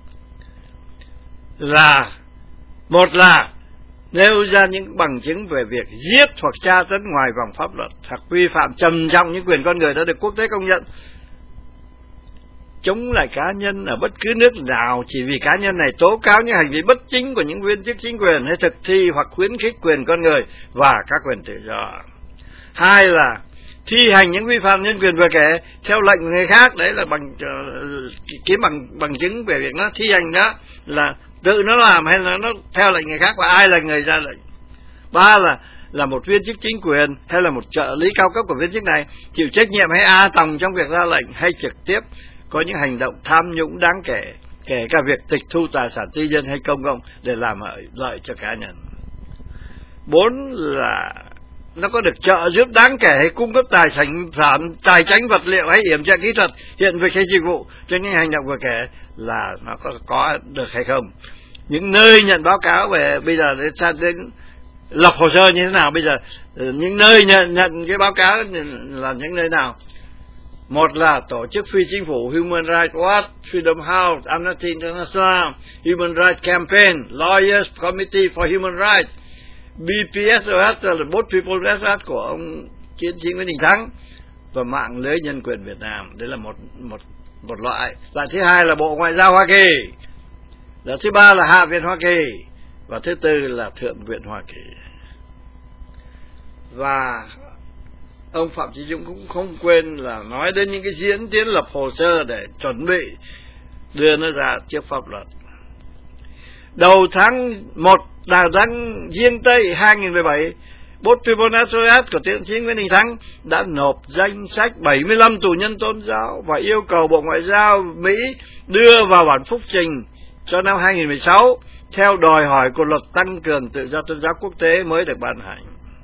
là: một là nêu ra những bằng chứng về việc giết hoặc tra tấn ngoài vòng pháp luật hoặc vi phạm trầm trọng những quyền con người đã được quốc tế công nhận, chống lại cá nhân ở bất cứ nước nào chỉ vì cá nhân này tố cáo những hành vi bất chính của những viên chức chính quyền hay thực thi hoặc khuyến khích quyền con người và các quyền tự do. Hai là thi hành những vi phạm nhân quyền vừa kể theo lệnh của người khác, đấy là kiếm bằng chứng về việc nó thi hành đó là tự nó làm hay là nó theo lệnh người khác và ai là người ra lệnh. Ba là một viên chức chính quyền hay là một trợ lý cao cấp của viên chức này chịu trách nhiệm hay tòng trong việc ra lệnh hay trực tiếp có những hành động tham nhũng đáng kể, kể cả việc tịch thu tài sản tư nhân hay công cộng để làm lợi cho cá nhân. Bốn là nó có được trợ giúp đáng kể hay cung cấp tài chính vật liệu hay yểm trợ kỹ thuật, hiện vật hay dịch vụ cho những hành động vừa kể là nó có được hay không. Những nơi nhận báo cáo về bây giờ đến lập hồ sơ như thế nào, bây giờ những nơi nhận cái báo cáo là những nơi nào? Một là tổ chức phi chính phủ Human Rights Watch, Freedom House, Amnesty International, Human Rights Campaign, Lawyers Committee for Human Rights, BPSOS là Both People SOS của ông chiến sĩ Nguyễn Đình Thắng, và mạng lưới nhân quyền Việt Nam. Đấy là một loại. Loại thứ hai là Bộ Ngoại giao Hoa Kỳ. Loại thứ ba là Hạ viện Hoa Kỳ, và thứ tư là Thượng viện Hoa Kỳ. Và ông Phạm Chí Dũng cũng không quên là nói đến những cái diễn tiến lập hồ sơ để chuẩn bị đưa nó ra trước pháp luật. Đầu tháng 1, tháng Giêng Tây 2017, Both People SOS của tiến sĩ Nguyễn Đình Thắng đã nộp danh sách 75 tù nhân tôn giáo và yêu cầu Bộ Ngoại giao Mỹ đưa vào bản phúc trình cho năm 2016 theo đòi hỏi của luật tăng cường tự do tôn giáo quốc tế mới được ban hành.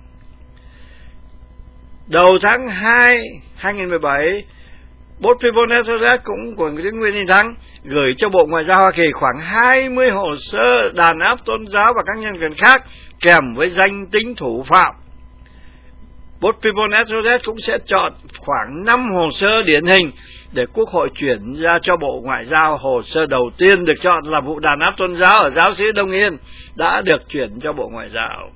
Đầu tháng 2 2017, Both People SOS cũng của Nguyễn Đình Thắng gửi cho Bộ Ngoại giao Hoa Kỳ khoảng 20 hồ sơ đàn áp tôn giáo và các nhân quyền khác kèm với danh tính thủ phạm. Both People SOS cũng sẽ chọn khoảng 5 hồ sơ điển hình để Quốc hội chuyển ra cho Bộ Ngoại giao. Hồ sơ đầu tiên được chọn là vụ đàn áp tôn giáo ở giáo xứ Đông Yên đã được chuyển cho Bộ Ngoại giao.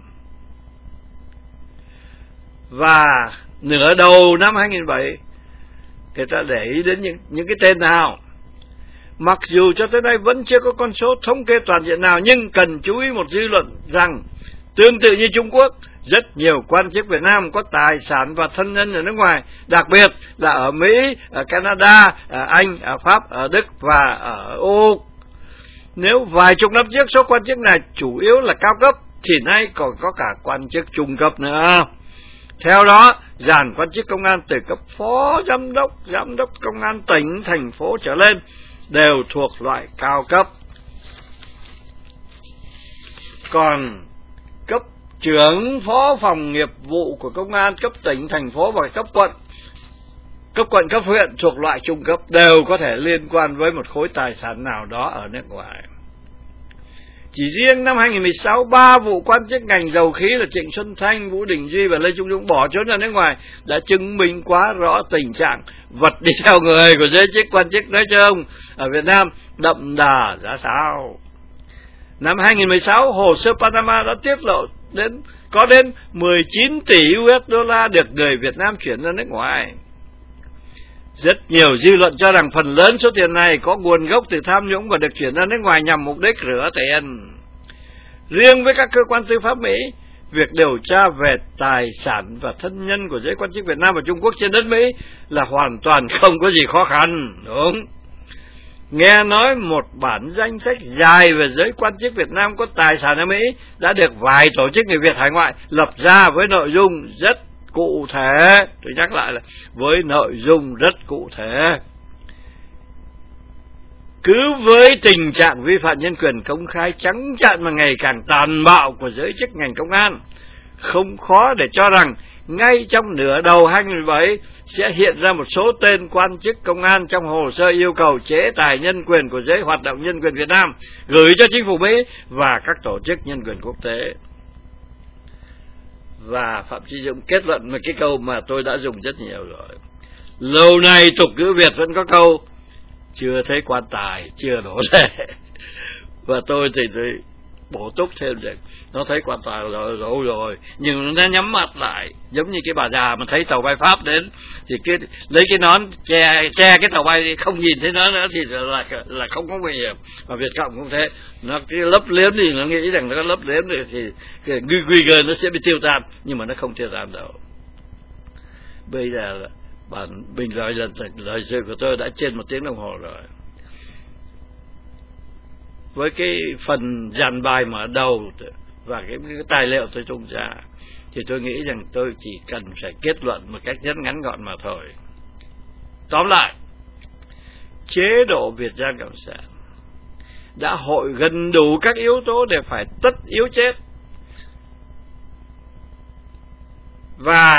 Và nửa đầu năm 2017, người ta để ý đến những cái tên nào. Mặc dù cho tới nay vẫn chưa có con số thống kê toàn diện nào, nhưng cần chú ý một dư luận rằng tương tự như Trung Quốc, rất nhiều quan chức Việt Nam có tài sản và thân nhân ở nước ngoài, đặc biệt là ở Mỹ, ở Canada, ở Anh, ở Pháp, ở Đức và ở Úc. Nếu vài chục năm trước số quan chức này chủ yếu là cao cấp, thì nay còn có cả quan chức trung cấp nữa. Theo đó, dàn quan chức công an từ cấp phó giám đốc công an tỉnh, thành phố trở lên đều thuộc loại cao cấp. Còn cấp trưởng phó phòng nghiệp vụ của công an cấp tỉnh, thành phố và cấp quận, cấp huyện thuộc loại trung cấp, đều có thể liên quan với một khối tài sản nào đó ở nước ngoài. Chỉ riêng năm 2016, 3 vụ quan chức ngành dầu khí là Trịnh Xuân Thanh, Vũ Đình Duy và Lê Trung Dũng bỏ trốn ra nước ngoài đã chứng minh quá rõ tình trạng vật đi theo người của giới chức quan chức nói chung ở Việt Nam đậm đà ra sao. Năm 2016, hồ sơ Panama đã tiết lộ có đến 19 tỷ USD được người Việt Nam chuyển ra nước ngoài. Rất nhiều dư luận cho rằng phần lớn số tiền này có nguồn gốc từ tham nhũng và được chuyển ra nước ngoài nhằm mục đích rửa tiền. Riêng với các cơ quan tư pháp Mỹ, việc điều tra về tài sản và thân nhân của giới quan chức Việt Nam và Trung Quốc trên đất Mỹ là hoàn toàn không có gì khó khăn, đúng. Nghe nói một bản danh sách dài về giới quan chức Việt Nam có tài sản ở Mỹ đã được vài tổ chức người Việt hải ngoại lập ra với nội dung rất cụ thể. Tôi nhắc lại là với nội dung rất cụ thể. Cứ với tình trạng vi phạm nhân quyền công khai trắng trợn và ngày càng tàn bạo của giới chức ngành công an, không khó để cho rằng ngay trong nửa đầu 2017 sẽ hiện ra một số tên quan chức công an trong hồ sơ yêu cầu chế tài nhân quyền của giới hoạt động nhân quyền Việt Nam gửi cho chính phủ Mỹ và các tổ chức nhân quyền quốc tế. Và Phạm Chí Dũng kết luận một cái câu mà tôi đã dùng rất nhiều rồi. Lâu nay tục ngữ Việt vẫn có câu chưa thấy quan tài chưa đổ lệ. Và tôi thì bổ túc thêm rằng nó thấy quan tài rồi nhưng nó nhắm mắt lại, giống như cái bà già mà thấy tàu bay Pháp đến thì lấy cái nón che cái tàu bay không nhìn thấy nó nữa thì là không có nguy hiểm. Mà Việt Cộng cũng thế, nó cái lấp liếm thì nó nghĩ rằng nó có lấp liếm thì nguy cơ nó sẽ bị tiêu tan, nhưng mà nó không tiêu tan đâu. Bây giờ bản bình lời sự của tôi đã trên 1 tiếng đồng hồ rồi. Với cái phần dàn bài mở đầu và cái tài liệu tôi tung ra thì tôi nghĩ rằng tôi chỉ cần phải kết luận một cách rất ngắn gọn mà thôi. Tóm lại, chế độ Việt Nam Cộng sản đã hội gần đủ các yếu tố để phải tất yếu chết. Và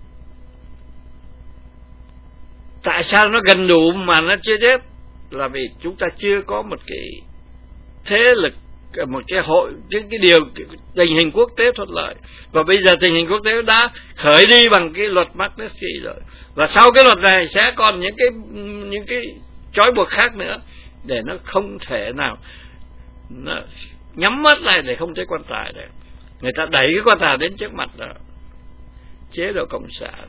tại sao nó gần đủ mà nó chưa chết? Là vì chúng ta chưa có một cái thế lực, một cái hội, cái tình hình quốc tế thuận lợi. Và bây giờ tình hình quốc tế đã khởi đi bằng cái luật Magnitsky rồi. Và sau cái luật này sẽ còn những cái trói buộc khác nữa để nó không thể nào nó nhắm mắt lại để không thấy quan tài này. Người ta đẩy cái quan tài đến trước mặt đó. Chế độ cộng sản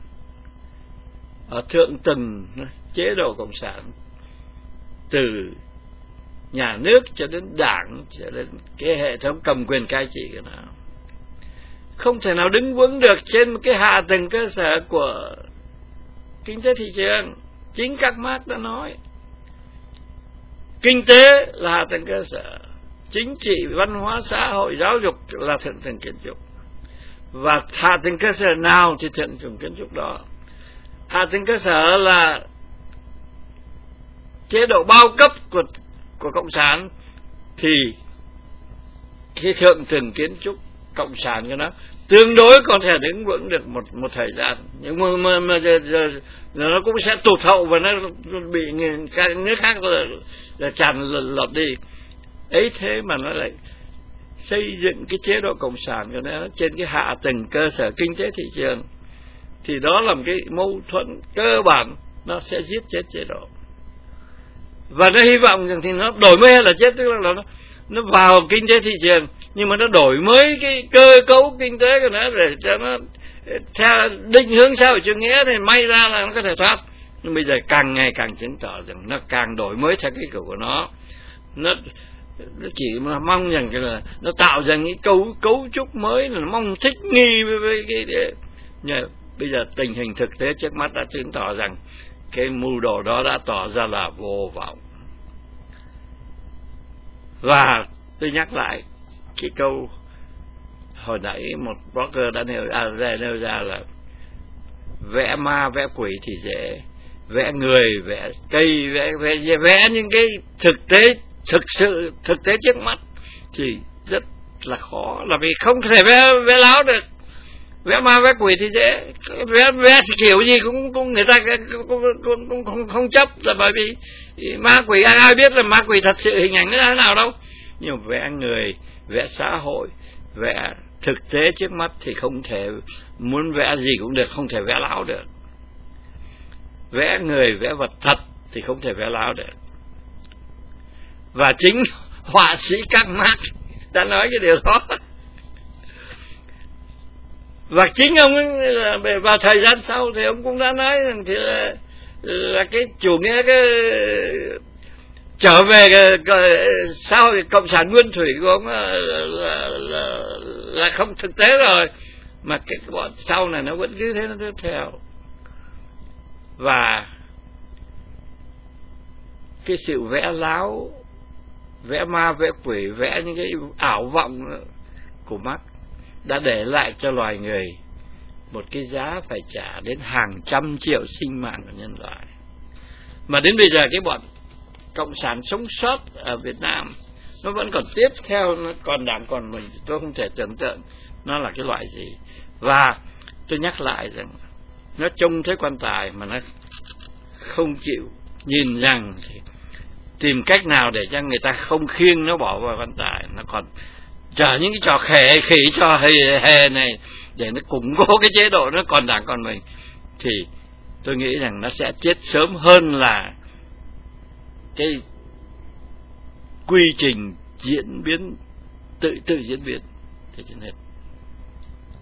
ở thượng tầng, chế độ cộng sản từ nhà nước cho đến đảng cho đến cái hệ thống cầm quyền cai trị của nó không thể nào đứng vững được trên một cái hạ tầng cơ sở của kinh tế thị trường. Chính các Marx đã nói kinh tế là hạ tầng cơ sở, chính trị, văn hóa, xã hội, giáo dục là thượng tầng kiến trúc. Và hạ tầng cơ sở nào thì thượng tầng kiến trúc đó. Hạ tầng cơ sở là chế độ bao cấp của cộng sản thì cái thượng tầng kiến trúc cộng sản của nó tương đối còn thể đứng vững được một thời gian, nhưng mà nó cũng sẽ tụt hậu và nó bị các nước khác là tràn lọt đi ấy. Thế mà nó lại xây dựng cái chế độ cộng sản của nó trên cái hạ tầng cơ sở kinh tế thị trường, thì đó là một cái mâu thuẫn cơ bản, nó sẽ giết chết chế độ. Và nó hy vọng rằng thì nó đổi mới hay là chết, tức là nó vào kinh tế thị trường nhưng mà nó đổi mới cái cơ cấu kinh tế của nó để cho nó theo định hướng xã hội chủ nghĩa thì may ra là nó có thể thoát. Nhưng bây giờ càng ngày càng chứng tỏ rằng nó càng đổi mới theo cái kiểu của nó chỉ mong rằng là nó tạo ra những cấu trúc mới, là nó mong thích nghi với cái nhưng bây giờ tình hình thực tế trước mắt đã chứng tỏ rằng cái mưu đồ đó đã tỏ ra là vô vọng. Và tôi nhắc lại cái câu hồi nãy một blogger đã nêu ra là vẽ ma vẽ quỷ thì dễ, vẽ người vẽ cây vẽ những cái thực tế trước mắt thì rất là khó, là vì không thể vẽ láo được. Vẽ ma vẽ quỷ thì dễ, vẽ kiểu gì cũng người ta cũng không chấp, là bởi vì ma quỷ ai biết là ma quỷ thật sự hình ảnh nó thế nào đâu. Nhưng vẽ người, vẽ xã hội, vẽ thực tế trước mắt thì không thể, muốn vẽ gì cũng được, không thể vẽ láo được. Vẽ người, vẽ vật thật thì không thể vẽ láo được. Và chính họa sĩ Karl Marx đã nói cái điều đó. Và chính ông ấy vào thời gian sau thì ông cũng đã nói rằng thì là cái chủ nghĩa cái trở về sao cộng sản nguyên thủy của ông là không thực tế rồi, mà cái bọn sau này nó vẫn cứ thế, nó tiếp theo. Và cái sự vẽ láo, vẽ ma vẽ quỷ, vẽ những cái ảo vọng của Marx đã để lại cho loài người một cái giá phải trả đến hàng trăm triệu sinh mạng của nhân loại. Mà đến bây giờ cái bọn cộng sản sống sót ở Việt Nam nó vẫn còn tiếp theo, nó còn đảng còn mình, tôi không thể tưởng tượng nó là cái loại gì. Và tôi nhắc lại rằng nó trông thấy quan tài mà nó không chịu nhìn rằng thì tìm cách nào để cho người ta không khiêng nó bỏ vào quan tài, nó còn chờ những cái trò khỉ trò hề này để nó củng cố cái chế độ nó còn đảng còn mình, thì tôi nghĩ rằng nó sẽ chết sớm hơn là cái quy trình diễn biến tự diễn biến. Thế trên hết.